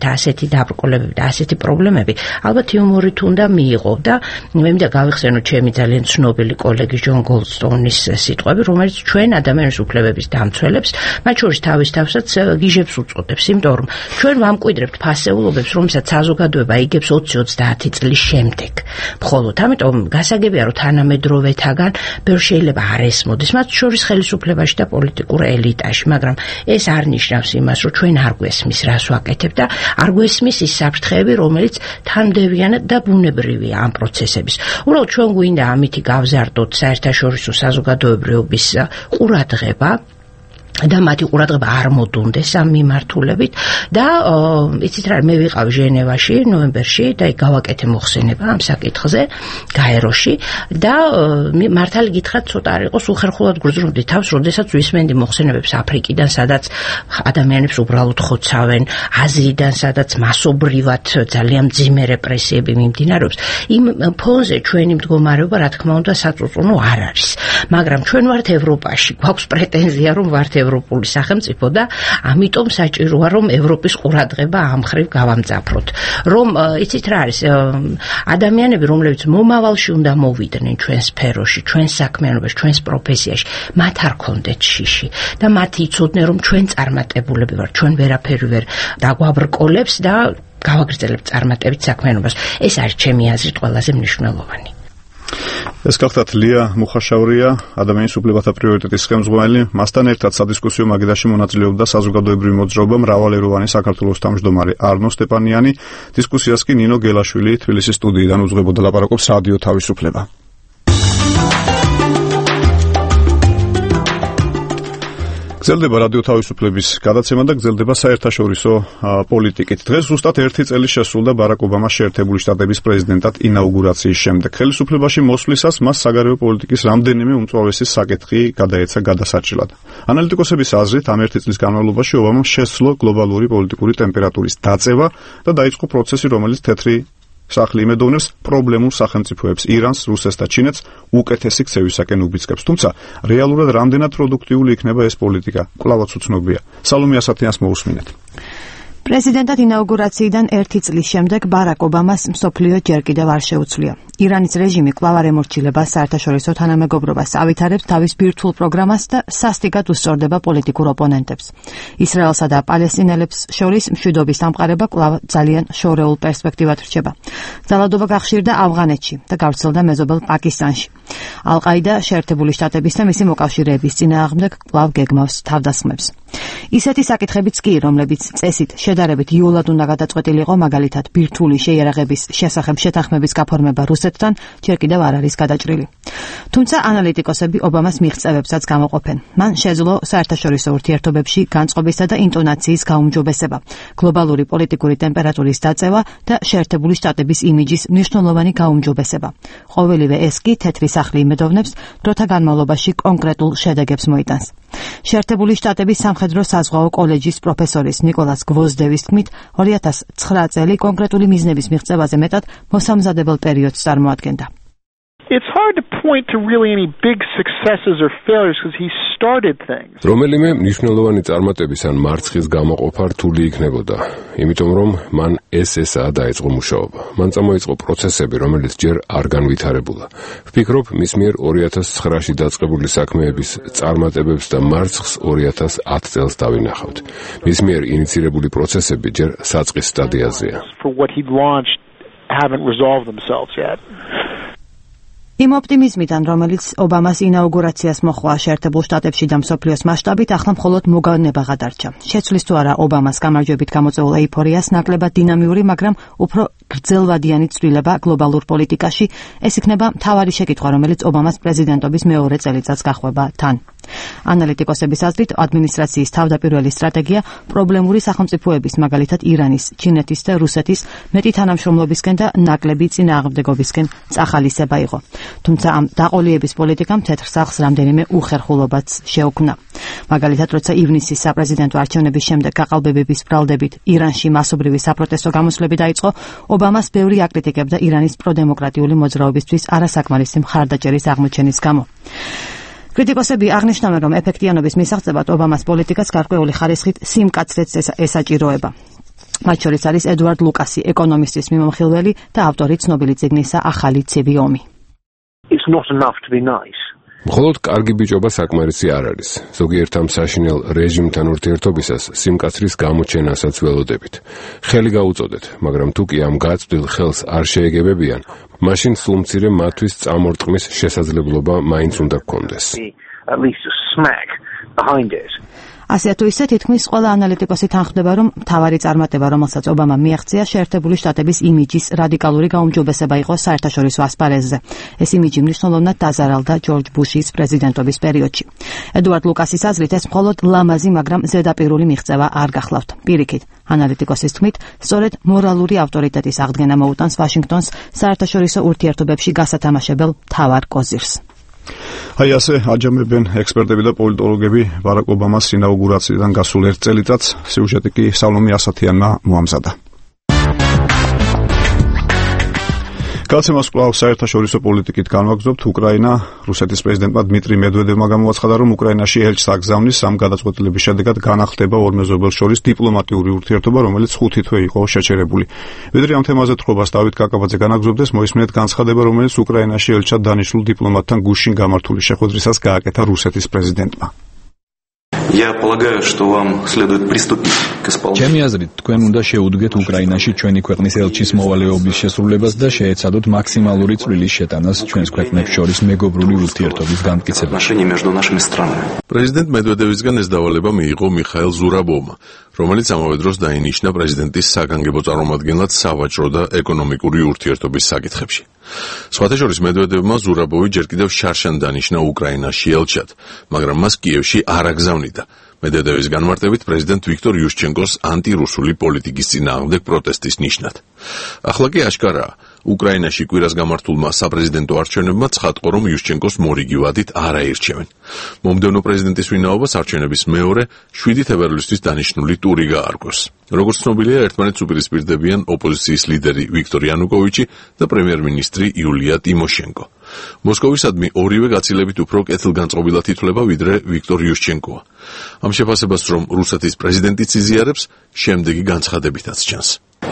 მივიდეთ ასეთი დაბრკოლებები და ასეთი პრობლემები, ალბათ იუმორით უნდა მიიღო და მე მინდა გავიხსენო ჩემი ძალიან ცნობილი კოლეგი ჯონ გოლდსტოუნის სიტყვები, რომელიც ჩვენ ადამიანის უფლებების დამცველებს, მათ შორის თავის თავსაც გიჟებს უწოდებს, იმიტომ რომ ჩვენ ვამკვიდრებთ ფასეულობებს, რომელსაც საზოგადოება იგებს 20-30 წლის შემდეგ. მხოლოდ ამიტომ გასაგებია, რომ თანამედროვეთაგან ბევრი შეიძლება არ ესმოდეს, მათ შორის ხელისუფლებაში და პოლიტიკურ ელიტაში, მაგრამ ეს არ ნიშნავს იმას, რომ ჩვენ არ გვესმის, რას ვაკეთებ და არ გვესმის ის საფრთხეები, რომელიც თანმდევიანად და ბუნებრივია ამ პროცესების. უბრალოდ ჩვენ გვინდა ამითი გავზარდოთ საერთაშორისო საზოგადოებრიობის ყურადღება და მათი ყურადღება არ მოდუნდეს ამ მიმართულებით და იცით რა, მე ვიყავ ჟენევაში ნოემბერში და იქ გავაკეთე მოხსენება ამ საკითხზე გაეროში და მართალი გითხრათ ცოტა არ იყოს უხერხულად გრძნობდი თავს, როდესაც ვისმენდი მოხსენებებს აფრიკიდან, სადაც ადამიანებს უბრალოდ ხოცავენ, აზიიდან, სადაც მასობრივად ძალიან მძიმე რეპრესიები მიმდინარეობს. იმ ფონზე ჩვენი მდგომარეობა, რა თქმა უნდა, საწუწუნო არ არის, მაგრამ ჩვენ ვართ ევროპაში, გვაქვს პრეტენზია, რომ ვართ ევროპული სახელმწიფო და ამიტომ საჭიროა რომ ევროპის ყურადღება ამ მხრივ გავამძაფროთ. რომ იცით რა არის, ადამიანები, რომლებიც მომავალში უნდა მოვიდნენ ჩვენ სფეროში, ჩვენ საქმიანობაში, ჩვენს პროფესიაში, მათ არ ქონდეთ შიში და მათ იცოდნენ რომ ჩვენ წარმატებულები ვართ, ჩვენ ვერაფერი ვერ დაგვაბრკოლებს და გავაგრძელებთ წარმატებით საქმიანობას. ეს არის ჩემი აზრით ყველაზე მნიშვნელოვანი. ეს გახლავთ ლია მუხაშაურია, ადამიანის უფლებათა პრიორიტეტის ხელმძღვანელი. მასთან ერთად სადისკუსიო მაგიდაში მონაწილეობდა საზოგადოებრივი მოძრაობა მრავალეროვანი საქართველოს თავმჯდომარე არნო სტეპანიანი. დისკუსიას კი ნინო გელაშვილი თბილისის სტუდიიდან უძღვებოდა, ლაპარაკობს რადიო თავისუფლება. გრძელდება რადიო თავისუფლების გადაცემა და გრძელდება საერთაშორისო პოლიტიკით. დღეს ზუსტად 1 წელი შესრულდა ბარაკ ობამას შეერთებული შტატების პრეზიდენტად ინაუგურაციის შემდეგ. ხელისუფლებაში მოსვლისას მას საგარეო პოლიტიკის რამდენიმე უმწვავესი საკითხი გადაეცა გადასაჭრელად. ანალიტიკოსების აზრით, ამ 1 წლის განმავლობაში ობამამ შესძლო გლობალური პოლიტიკური ტემპერატურის დაწევა და დაიწყო პროცესი, რომელიც თეთრი სახლი იმედოვნებს პრობლემულ სახელმწიფოებს ირანს, რუსეთს და ჩინეთს უკეთესი ქცევისაკენ უბიძგებს. თუმცა რეალურად რამდენად პროდუქტიული იქნება ეს პოლიტიკა, კვლავაც უცნობია. სალომე ასათიანს მოусმინეთ. პრეზიდენტად ინაუგურაციიდან 1 წლის შემდეგ ბარაკ ობამას მსოფლიო ჯერ კიდევ არ შეუცვლია. ირანის რეჟიმი კვლავ არ ემორჩილება საერთაშორისო თანამეგობრობას, ავითარებს თავის ბირთვულ პროგრამას და სასტიკად უსწორდება პოლიტიკურ ოპონენტებს. ისრაელსა და პალესტინელებს შორის მშვიდობის დამყარება კვლავ ძალიან შორეულ პერსპექტივად რჩება. ძალადობა გახშირდა ავღანეთში და გავრცელდა მეზობელ პაკისტანში. ალ-ყაიდა შეერთებული შტატების და მისი მოკავშირეების წინააღმდეგ კვლავ გეგმავს თავდასხმებს. ისეთი საკითხებიც კი, რომლებიც წესით შედარებით იოლად უნდა გადაწყვეტილიყო, მაგალითად ბირთვული შეიარაღების შესახებ შეთანხმების გაფორმება რუსეთთან, ჯერ კიდევ არ არის გადაჭრილი. თუმცა ანალიტიკოსები ობამას მიღწევებსაც გამოყოფენ. მან შეძლო საერთაშორისო ურთიერთობებში განწყობისა და ინტონაციის გაუმჯობესება, გლობალური პოლიტიკური ტემპერატურის დაწევა და შეერთებული შტატების იმიჯის მნიშვნელოვანი გაუმჯობესება. ყოველივე ეს კი თეთრი სახლი იმედოვნებს, დროთა განმავლობაში კონკრეტულ შედეგებს მოიტანს. შეერთებული შტატების სამხედრო საზღვაო კოლეჯის პროფესორის ნიკოლას გვოზდევის თქმით, 2009 წელი კონკრეტული მიზნების მიღწევაზე მეტად მოსამზადებელ პერიოდს წარმოადგენდა. It's hard to point to really any big successes or failures because he started things. რომელიმე მნიშვნელოვანი წარმატების ან მარცხის გამოყოფა რთული იქნებოდა, იმიტომ რომ მან ესაა დაიწყო მუშაობა. მან წამოიწყო პროცესები, რომელიც ჯერ არ განვითარებულა. ვფიქრობ, მის მიერ 2009-ში დაწყებული საქმეების წარმატებებს და მარცხს 2010 წელს დავინახავთ. მის მიერ ინიცირებული პროცესები ჯერ საწყის სტადიაზეა. For what he launched haven't resolved themselves yet. იმ ოპტიმიზმიდან, რომელიც ობამას ინაუგურაციას მოჰყვა შეერთებულ შტატებში და მსოფლიოს მასშტაბით, ახლა მხოლოდ მოგონება გადარჩა. შეცვლის თუ არა ობამას გამარჯვებით გამოწვეულ ეიფორიას ნაკლებად დინამიური, მაგრამ უფრო გრძელვადიანი ცვლილება გლობალურ პოლიტიკაში, ეს იქნება მთავარი შეკითხვა, რომელიც ობამას პრეზიდენტობის მეორე წელიწადს გახვება თან. ანალიტიკოსების აზრით, ადმინისტრაციის თავდაპირველი სტრატეგია პრობლემური სახელმწიფოების, მაგალითად ირანის, ჩინეთის და რუსეთის მეტი თანამშრომლობისკენ და ნაკლები წინააღმდეგობისკენ წახალისება იყო. თუმცა ამ დაყოლიების პოლიტიკამ თეთრ სახლს რამდენიმე უხერხულობაც შეუქმნა. მაგალითად, როცა ივნისის საპრეზიდენტო არჩევნების შემდეგ გაყალბებების ბრალდებით ირანში მასობრივი საპროტესტო გამოსვლები დაიწყო, ობამას ბევრი აკრიტიკებდა ირანის პროდემოკრატიული მოძრაობისთვის არასაკმარისი მხარდაჭერის აღმოჩენის გამო. კრიტიკოსები აღნიშნავენ, რომ ეფექტიანობის მისაღწევად ობამას პოლიტიკას გარკვეული ხარისხით სიმკაცრეც ესაჭიროება. მათ შორის არის ედუარდ ლუკასი, ეკონომისტის მიმოხილველი და ავტორი ცნობილი წიგნისა ახალი ცივი ომი. It's not enough to be nice. მხოლოდ კარგი ბიჭობა საკმარისი არ არის. ზოგიერთ ამ საშინელ რეჟიმთან ურთიერთობისას სიმკაცრის გამოჩენასაც ველოდებით. ხელი გაუწოდეთ, მაგრამ თუ კი ამ გაწვდილ ხელს არ შეეგებებიან, მაშინ სულმცირე მათთვის წამორტყმის შესაძლებლობა მაინც უნდა გქონდეს. At least a smack behind it. ასე თუ ისე თითქმის ყველა ანალიტიკოსი თანხმდება, რომ მთავარი წარმატება, რომელსაც ობამამ მიაღწია, შეერთებული შტატების იმიჯის რადიკალური გაუმჯობესება იყო საერთაშორისო ასპარეზზე. ეს იმიჯი მნიშვნელოვნად დაზარალდა ჯორჯ ბუშის პრეზიდენტობის პერიოდში. ედუარდ ლუკასის აზრით, ეს მხოლოდ ლამაზი, მაგრამ ზედაპირული მიღწევა არ გახლავთ. პირიქით, ანალიტიკოსის თქმით, სწორედ მორალური ავტორიტეტის აღდგენა მოუტანს ვაშინგტონს საერთაშორისო ურთიერთობებში გასათამაშებელ მთავარ კოზირს. აი ასე აჯამებენ ექსპერტები და პოლიტოლოგები ბარაკ ობამას ინაუგურაციიდან გასულ 1 წელიწადს. სიუჟეტი კი სალომე ასათიანმა მოამზადა. გადაცემას კვლავ საერთაშორისო პოლიტიკით განვაგრძობთ. უკრაინა რუსეთის პრეზიდენტმა დმიტრი მედვედევმა გამოაცხადა, რომ უკრაინაში ელჩს აგზავნის. ამ გადაწყვეტილების შედეგად განახლდება ორ მეზობელ შორის დიპლომატიური ურთიერთობა, რომელიც 5 თვე იყო შეჩერებული. ვიდრე ამ თემაზე თხრობას დავით კაკაბაძე განაგრძობდეს, მოისმინეთ განცხადება, რომელიც უკრაინაში ელჩად დანიშნულ დიპლომატთან გუშინ გამართული შეხვედრისას გააკეთა რუსეთის პრეზიდენტმა. Я полагаю, что вам следует приступить к исполнению. ჩემი აზრით, თქვენ უნდა შეუდგეთ უკრაინაში ჩვენი ქვეყნის ელჩის მოვალეობის შესრულებას და შეეცადოთ მაქსიმალური წვლილის შეტანას ჩვენს ქვეყნებს შორის მეგობრული ურთიერთობის განმტკიცებაში. პრეზიდენტ მედვედევისგან ეს დავალება მიიღო მიხაილ ზურაბოვმა, რომელიც ამავე დროს დაინიშნა პრეზიდენტის საგანგებო წარმომადგენლად სავაჭრო და ეკონომიკური ურთიერთობის საკითხებში. სხვათა შორის მედვედევმა ზურაბოვი ჯერ კიდევ შარშან დანიშნა უკრაინაში ელჩად, მაგრამ მას კიევში არ აგზავნიდა. მედვედევის განმარტებით პრეზიდენტ ვიქტორ იუშჩენკოს ანტირუსული პოლიტიკის წინააღმდეგ პროტესტის ნიშნად. ახლა კი აშკარაა, უკრაინაში კვირას გამართულმა საპრეზიდენტო არჩევნებმა ცხადყო, რომ იუშჩენკოს მორიგი ვადით არ აირჩევენ. მომდევნო პრეზიდენტის ვინაობას არჩევნების მეორე 7 თებერვლისთვის დანიშნული ტური გაარკვევს. როგორც ცნობილია, ერთმანეთს უპირისპირდებიან ოპოზიციის ლიდერი ვიქტორ იანუკოვიჩი და პრემიერ-მინისტრი იულია ტიმოშენკო. მოსკოვისადმი ორივე გაცილებით უფრო კეთილგანწყობილად ითვლება, ვიდრე ვიქტორ იუშჩენკოა. ამ შეფასებას, რომ რუსეთის პრეზიდენტიც იზიარებს, შემდეგი განცხადებითაც ჩანს.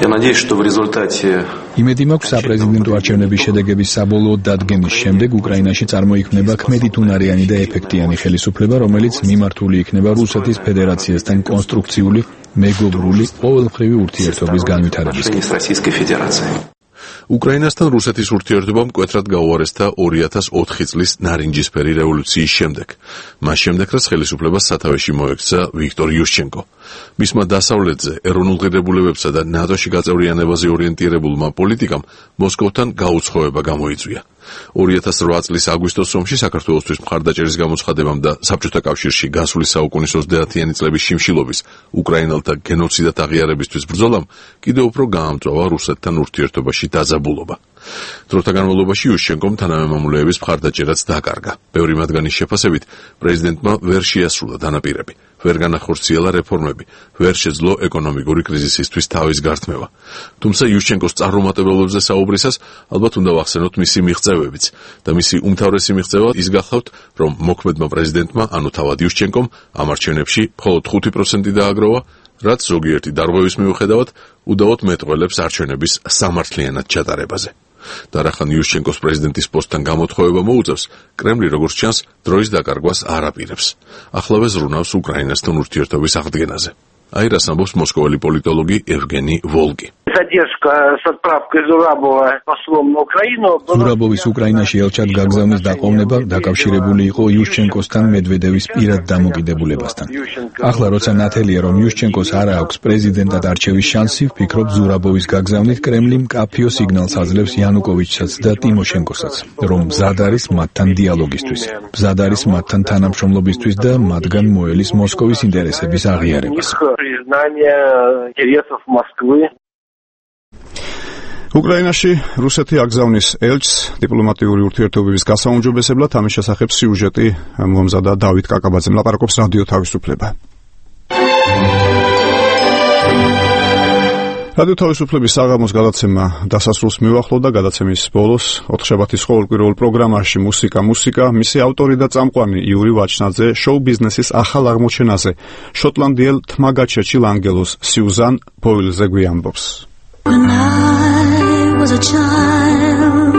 იმედი მაქვს, საპრეზიდენტო არჩევნების შედეგების საბოლოო დადგენის შემდეგ უკრაინაში წარმოიქმნება ქმედითუნარიანი და ეფექტიანი ხელისუფლება, რომელიც მიმართული იქნება რუსეთის ფედერაციასთან კონსტრუქციული, მეგობრული, ყოველმხრივი ურთიერთობის განვითარებისკენ. უკრაინასთან რუსეთის ურთიერთობა მკვეთრად გაუარესდა 2004 წლის ნარინჯისფერი რევოლუციის შემდეგ. მას შემდეგ, რაც ხელისუფლებას სათავეში მოექცა ვიქტორ იუშჩენკო. მისმა დასავლეთზე, ეროვნულ ღირებულებებსა და ნატოში გაწევრიანებაზე ორიენტირებულმა პოლიტიკამ მოსკოვთან გაუცხოება გამოიწვია. 2008 წლის აგვისტოს ომში საქართველოსთვის მხარდაჭერის გამოცხადებამ და საბჭოთა კავშირში გასული საუკუნის 30-იანი წლების შიმშილობის უკრაინელთა გენოციდად აღიარებისთვის ბრძოლამ კიდევ უფრო გაამწვავა რუსეთთან ურთიერთობაში დაძაბულობა. დროთა განმავლობაში იუშჩენკომ თანამემამულეების მხარდაჭერაც დაკარგა. ბევრი მათგანის შეფასებით, პრეზიდენტმა ვერ შეასრულა დანაპირები, ვერ განახორციელა რეფორმები, ვერ შეძლო ეკონომიკური კრიზისისთვის თავის გართმევა. თუმცა იუშჩენკოს წარუმატებლობებზე საუბრისას ალბათ უნდა ვახსენოთ მისი მიღწევებიც და მისი უმთავრესი მიღწევა ის გახლავთ, რომ მოქმედმა პრეზიდენტმა, ანუ თავად იუშჩენკომ, ამ არჩევნებში მხოლოდ 5% დააგროვა, რაც ზოგიერთი დარღვევის მიუხედავად უდავოდ მეტყველებს არჩევნების სამართლიანად ჩატარებაზე. და რახან იუშჩენკოს პრეზიდენტის პოსტთან გამოთხოვება მოუწევს, კრემლი როგორც ჩანს, დროის დაკარგვას არ აპირებს. ახლავე ზრუნავს უკრაინასთან ურთიერთობის აღდგენაზე. აი რას ამბობს მოსკოველი პოლიტოლოგი ევგენი ვოლგი. ზურაბოვის უკრაინაში ელჩად გაგზავნის დაყოვნება დაკავშირებული იყო იუშჩენკოსთან მედვედევის პირად დამოკიდებულებასთან. ახლა როცა ნათელია, რომ იუშჩენკოს არ აქვს პრეზიდენტად არჩევის შანსი, ვფიქრობ, ზურაბოვის გაგზავნით კრემლი მკაფიო სიგნალს აძლევს იანუკოვიჩსაც და ტიმოშენკოსაც, რომ მზად არის მათთან დიალოგისთვის, მზად არის მათთან თანამშრომლობისთვის და მათგან მოელის მოსკოვის ინტერესების აღიარებას. უკრაინაში რუსეთი აგზავნის ელჩს დიპლომატიური ურთიერთობების გასაუმჯობესებლად. ამის შესახებ სიუჟეტი მომზადა დავით კაკაბაძემ, ლაპარაკობს რადიო თავისუფლება. რადიო თავისუფლების საღამოს გადაცემა დასასრულს მივახლოვდა. გადაცემის ბოლოს 4 შაბათის ყოველკვირეულ პროგრამაში მუსიკა, მისი ავტორი და წამყვანი იური ვაჩნაძე შოუ ბიზნესის ახალ აღმოჩენაზე შოტლანდიელ თმაგაჩერჩი ლანგელოს სიუზან ბოილზე გვიამბობს. When I was a child,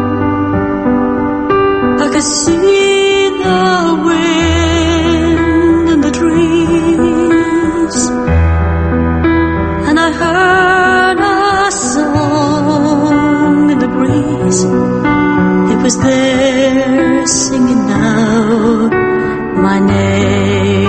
I could see the wind in the trees, and I heard a song in the breeze. It was there singing out my name.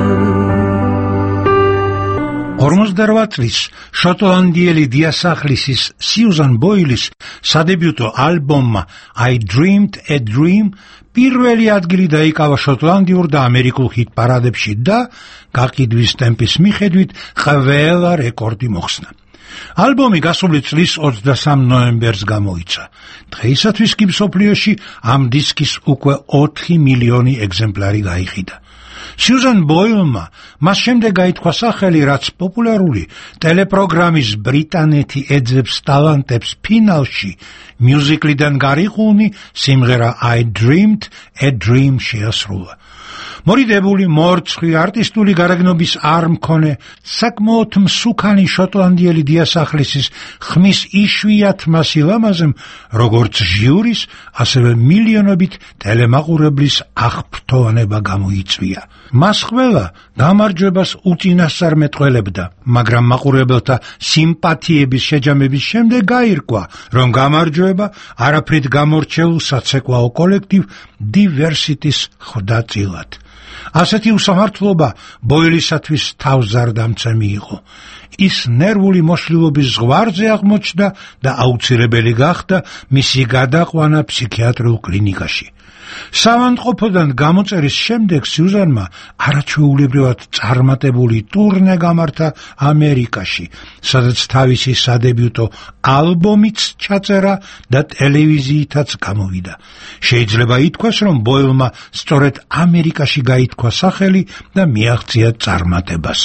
48 წლის შოტლანდიელი დიასახლისის სიუზან ბოილის სადებიუტო ალბომმა I Dreamed a Dream პირველი ადგილი დაიკავა შოტლანდიურ და ამერიკულ ჰიტ პარადებში და გაყიდვის ტემპის მიხედვით ყველა რეკორდი მოხსნა. ალბომი გასული წლის 23 ნოემბერს გამოიცა. დღეისათვის კი მსოფლიოში ამ დისკის უკვე 4 მილიონი ეგზემპლარი გაიყიდა. სიუზან ბოილმა მას შემდეგ გაითქვა სახელი, რაც პოპულარული ტელეპროგრამის ბრიტანეთი ეძებს ტალანტებს ფინალში მიუზიკლიდან გარიყუნი სიმღერა I Dreamed a Dream შეასრულა. მორიდებული მორცხვი არტისტული გარეგნობის არ მქონე საკმაოდ მსუქანი შოტლანდიელი დიასახლისის ხმის იშვიათმა სილამაზემ როგორც ჟიურის, ასევე მილიონობით ტელემაყურებლის აღფრთოვანება გამოიწვია. მას ყველა გამარჯვებას უწინასწარ მეტყველებდა, მაგრამ მაყურებელთა სიმპათიების შეჯამების შემდეგ გაირკვა, რომ გამარჯვება არაფრით გამორჩეულ საცეკვაო კოლექტივ Diversity-ს ხვდა წილად. ასეთი უსამართლობა ბოილისათვის თავზარდამცემი იყო. ის ნერვული მოშლილობის ზღვარზე აღმოჩნდა და აუცილებელი გახდა მისი გადაყვანა ფსიქიატრიულ კლინიკაში. სამანტყოფოდან გამოწერის შემდეგ სიუზანმა არაჩვეულებრივად წარმატებული ტურნე გამართა ამერიკაში, სადაც თავისი სადებიუტო ალბომიც ჩაწერა და ტელევიზიითაც გამოვიდა. შეიძლება ითქვას, რომ ბოილმა სწორედ ამერიკაში გაითქვა სახელი და მიაღწია წარმატებას.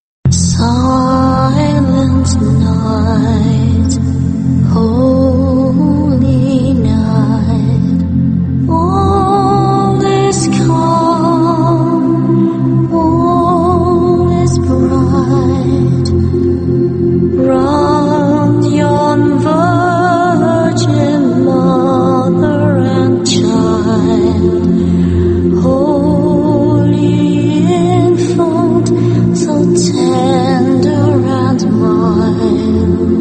Silent night, holy night, all is calm, all is bright, round yon virgin mother and child, holy infant, so tender and mild,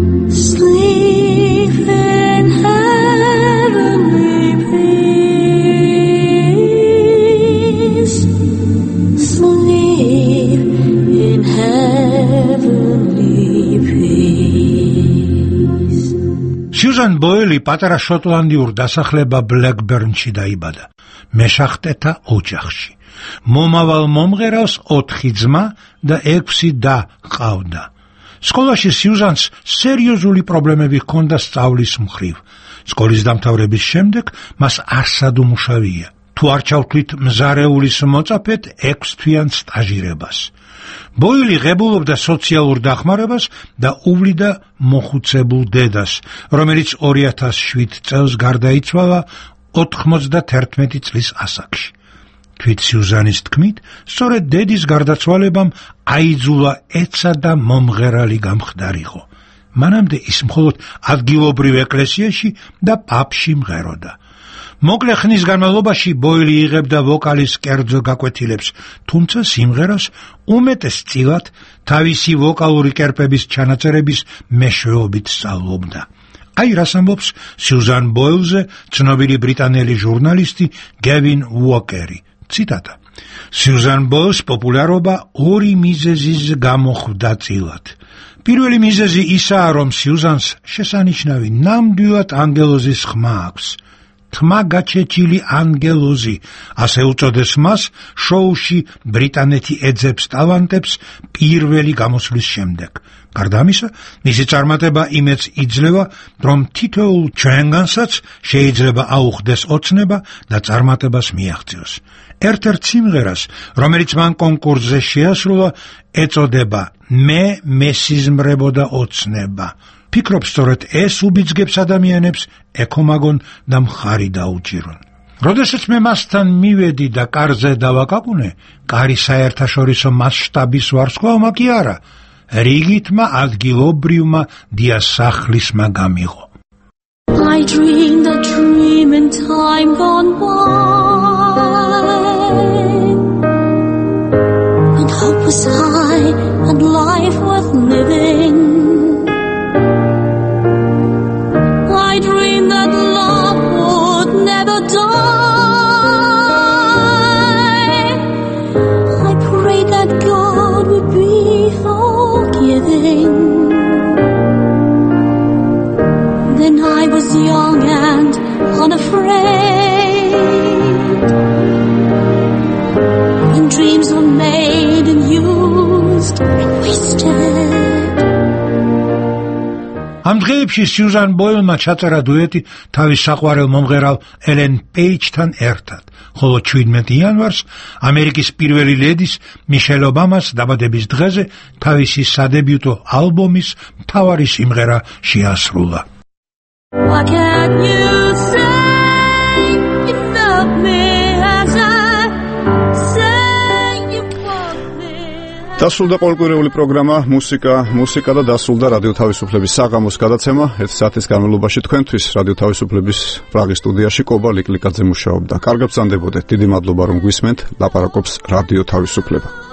sleep in heavenly peace, sleep in heavenly peace. სიუზან ბოილი პატარა შოტლანდიურ დასახლება ბლეკბერნში დაიბადა, მეშახტეთა ოჯახში. მომავალ მომღერალს 4 ძმა და 6 და ჰყავდა. სკოლაში სიუზანს სერიოზული პრობლემები ჰქონდა სწავლის მხრივ. სკოლის დამთავრების შემდეგ მას არსად უმუშავია. თუ არ ჩავთვლით მზარეულის მოწაფედ 6 თვიან სტაჟირებას. ბოილი ღებულობდა სოციალურ დახმარებას და უვლიდა მოხუცებულ დედას, რომელიც 2007 წელს გარდაიცვალა 91 წლის ასაკში. თვით სიუზანის თქმით, სწორედ დედის გარდაცვალებამ აიძულა ეცა და მომღერალი გამხდარიყო. მანამდე ის მხოლოდ ადგილობრივ ეკლესიაში და პაბში მღეროდა. მოკლე ხნის განმავლობაში ბოილი იღებდა ვოკალის კერძო გაკვეთილებს, თუმცა სიმღერას უმეტესწილად თავისი ვოკალური კერპების ჩანაწერების მეშვეობით სწავლობდა. აი რას ამბობს სიუზან ბოილზე ცნობილი ბრიტანელი ჟურნალისტი გევინ უოკერი. ციტატა. სიუზან ბოილს პოპულარობა 2 მიზეზის გამო ხვდა წილად. პირველი მიზეზი ისაა, რომ სიუზანს შესანიშნავი ნამდვილად ანგელოზის ხმა აქვს. თმა გაჩეჩილი ანგელოზი, ასე უწოდეს მას შოუში ბრიტანეთი ეძებს ტალანტებს პირველი გამოსვლის შემდეგ. გარდა ამისა, მისი წარმატება იმედს იძლევა, რომ თითოეულ ჩვენგანსაც შეიძლება აუხდეს ოცნება და წარმატებას მიაღწიოს. ერთ-ერთ სიმღერას, რომელიც მან კონკურსზე შეასრულა, ეწოდება მე მესიზმრებო და ოცნება. ფიქრობ, სწორედ ეს უბიძგებს ადამიანებს ეკომაგონ და მხარი დაუჭირონ. როდესაც მე მასთან მივედი და კარზე დავაკაკუნე, კარი საერთაშორისო მასშტაბის ვარსკვლავმა კი არა, რიგითმა ადგილობრივმა დიასახლისმა გამიღო. I dreamed a dream in time gone by, when hope was high and life worth living. I dreamed that love would never die. I prayed that God would be forgiving. Then I was young and unafraid, when dreams were made and used and wasted. ამ დღეებში სიუზან ბოილმა ჩაწერა დუეტი თავის საყვარელ მომღერალ ელენ პეიჯთან ერთად, ხოლო 17 იანვარს ამერიკის პირველი ლედის მიშელ ობამას დაბადების დღეზე თავისი სადებიუტო ალბომის მთავარი სიმღერა შეასრულა. What can you say? You love me as I say you want me. დასრულდა ყოველკვირეული პროგრამა მუსიკა და დასრულდა რადიო თავისუფლების საღამოს გადაცემა. 1 საათის განმავლობაში თქვენთვის რადიო თავისუფლების პრაღის სტუდიაში კობა ლიკლიკაძე მუშაობდა. კარგად ბრძანდებოდეთ. დიდი მადლობა რომ გვისმენთ. ლაპარაკობს რადიო თავისუფლება.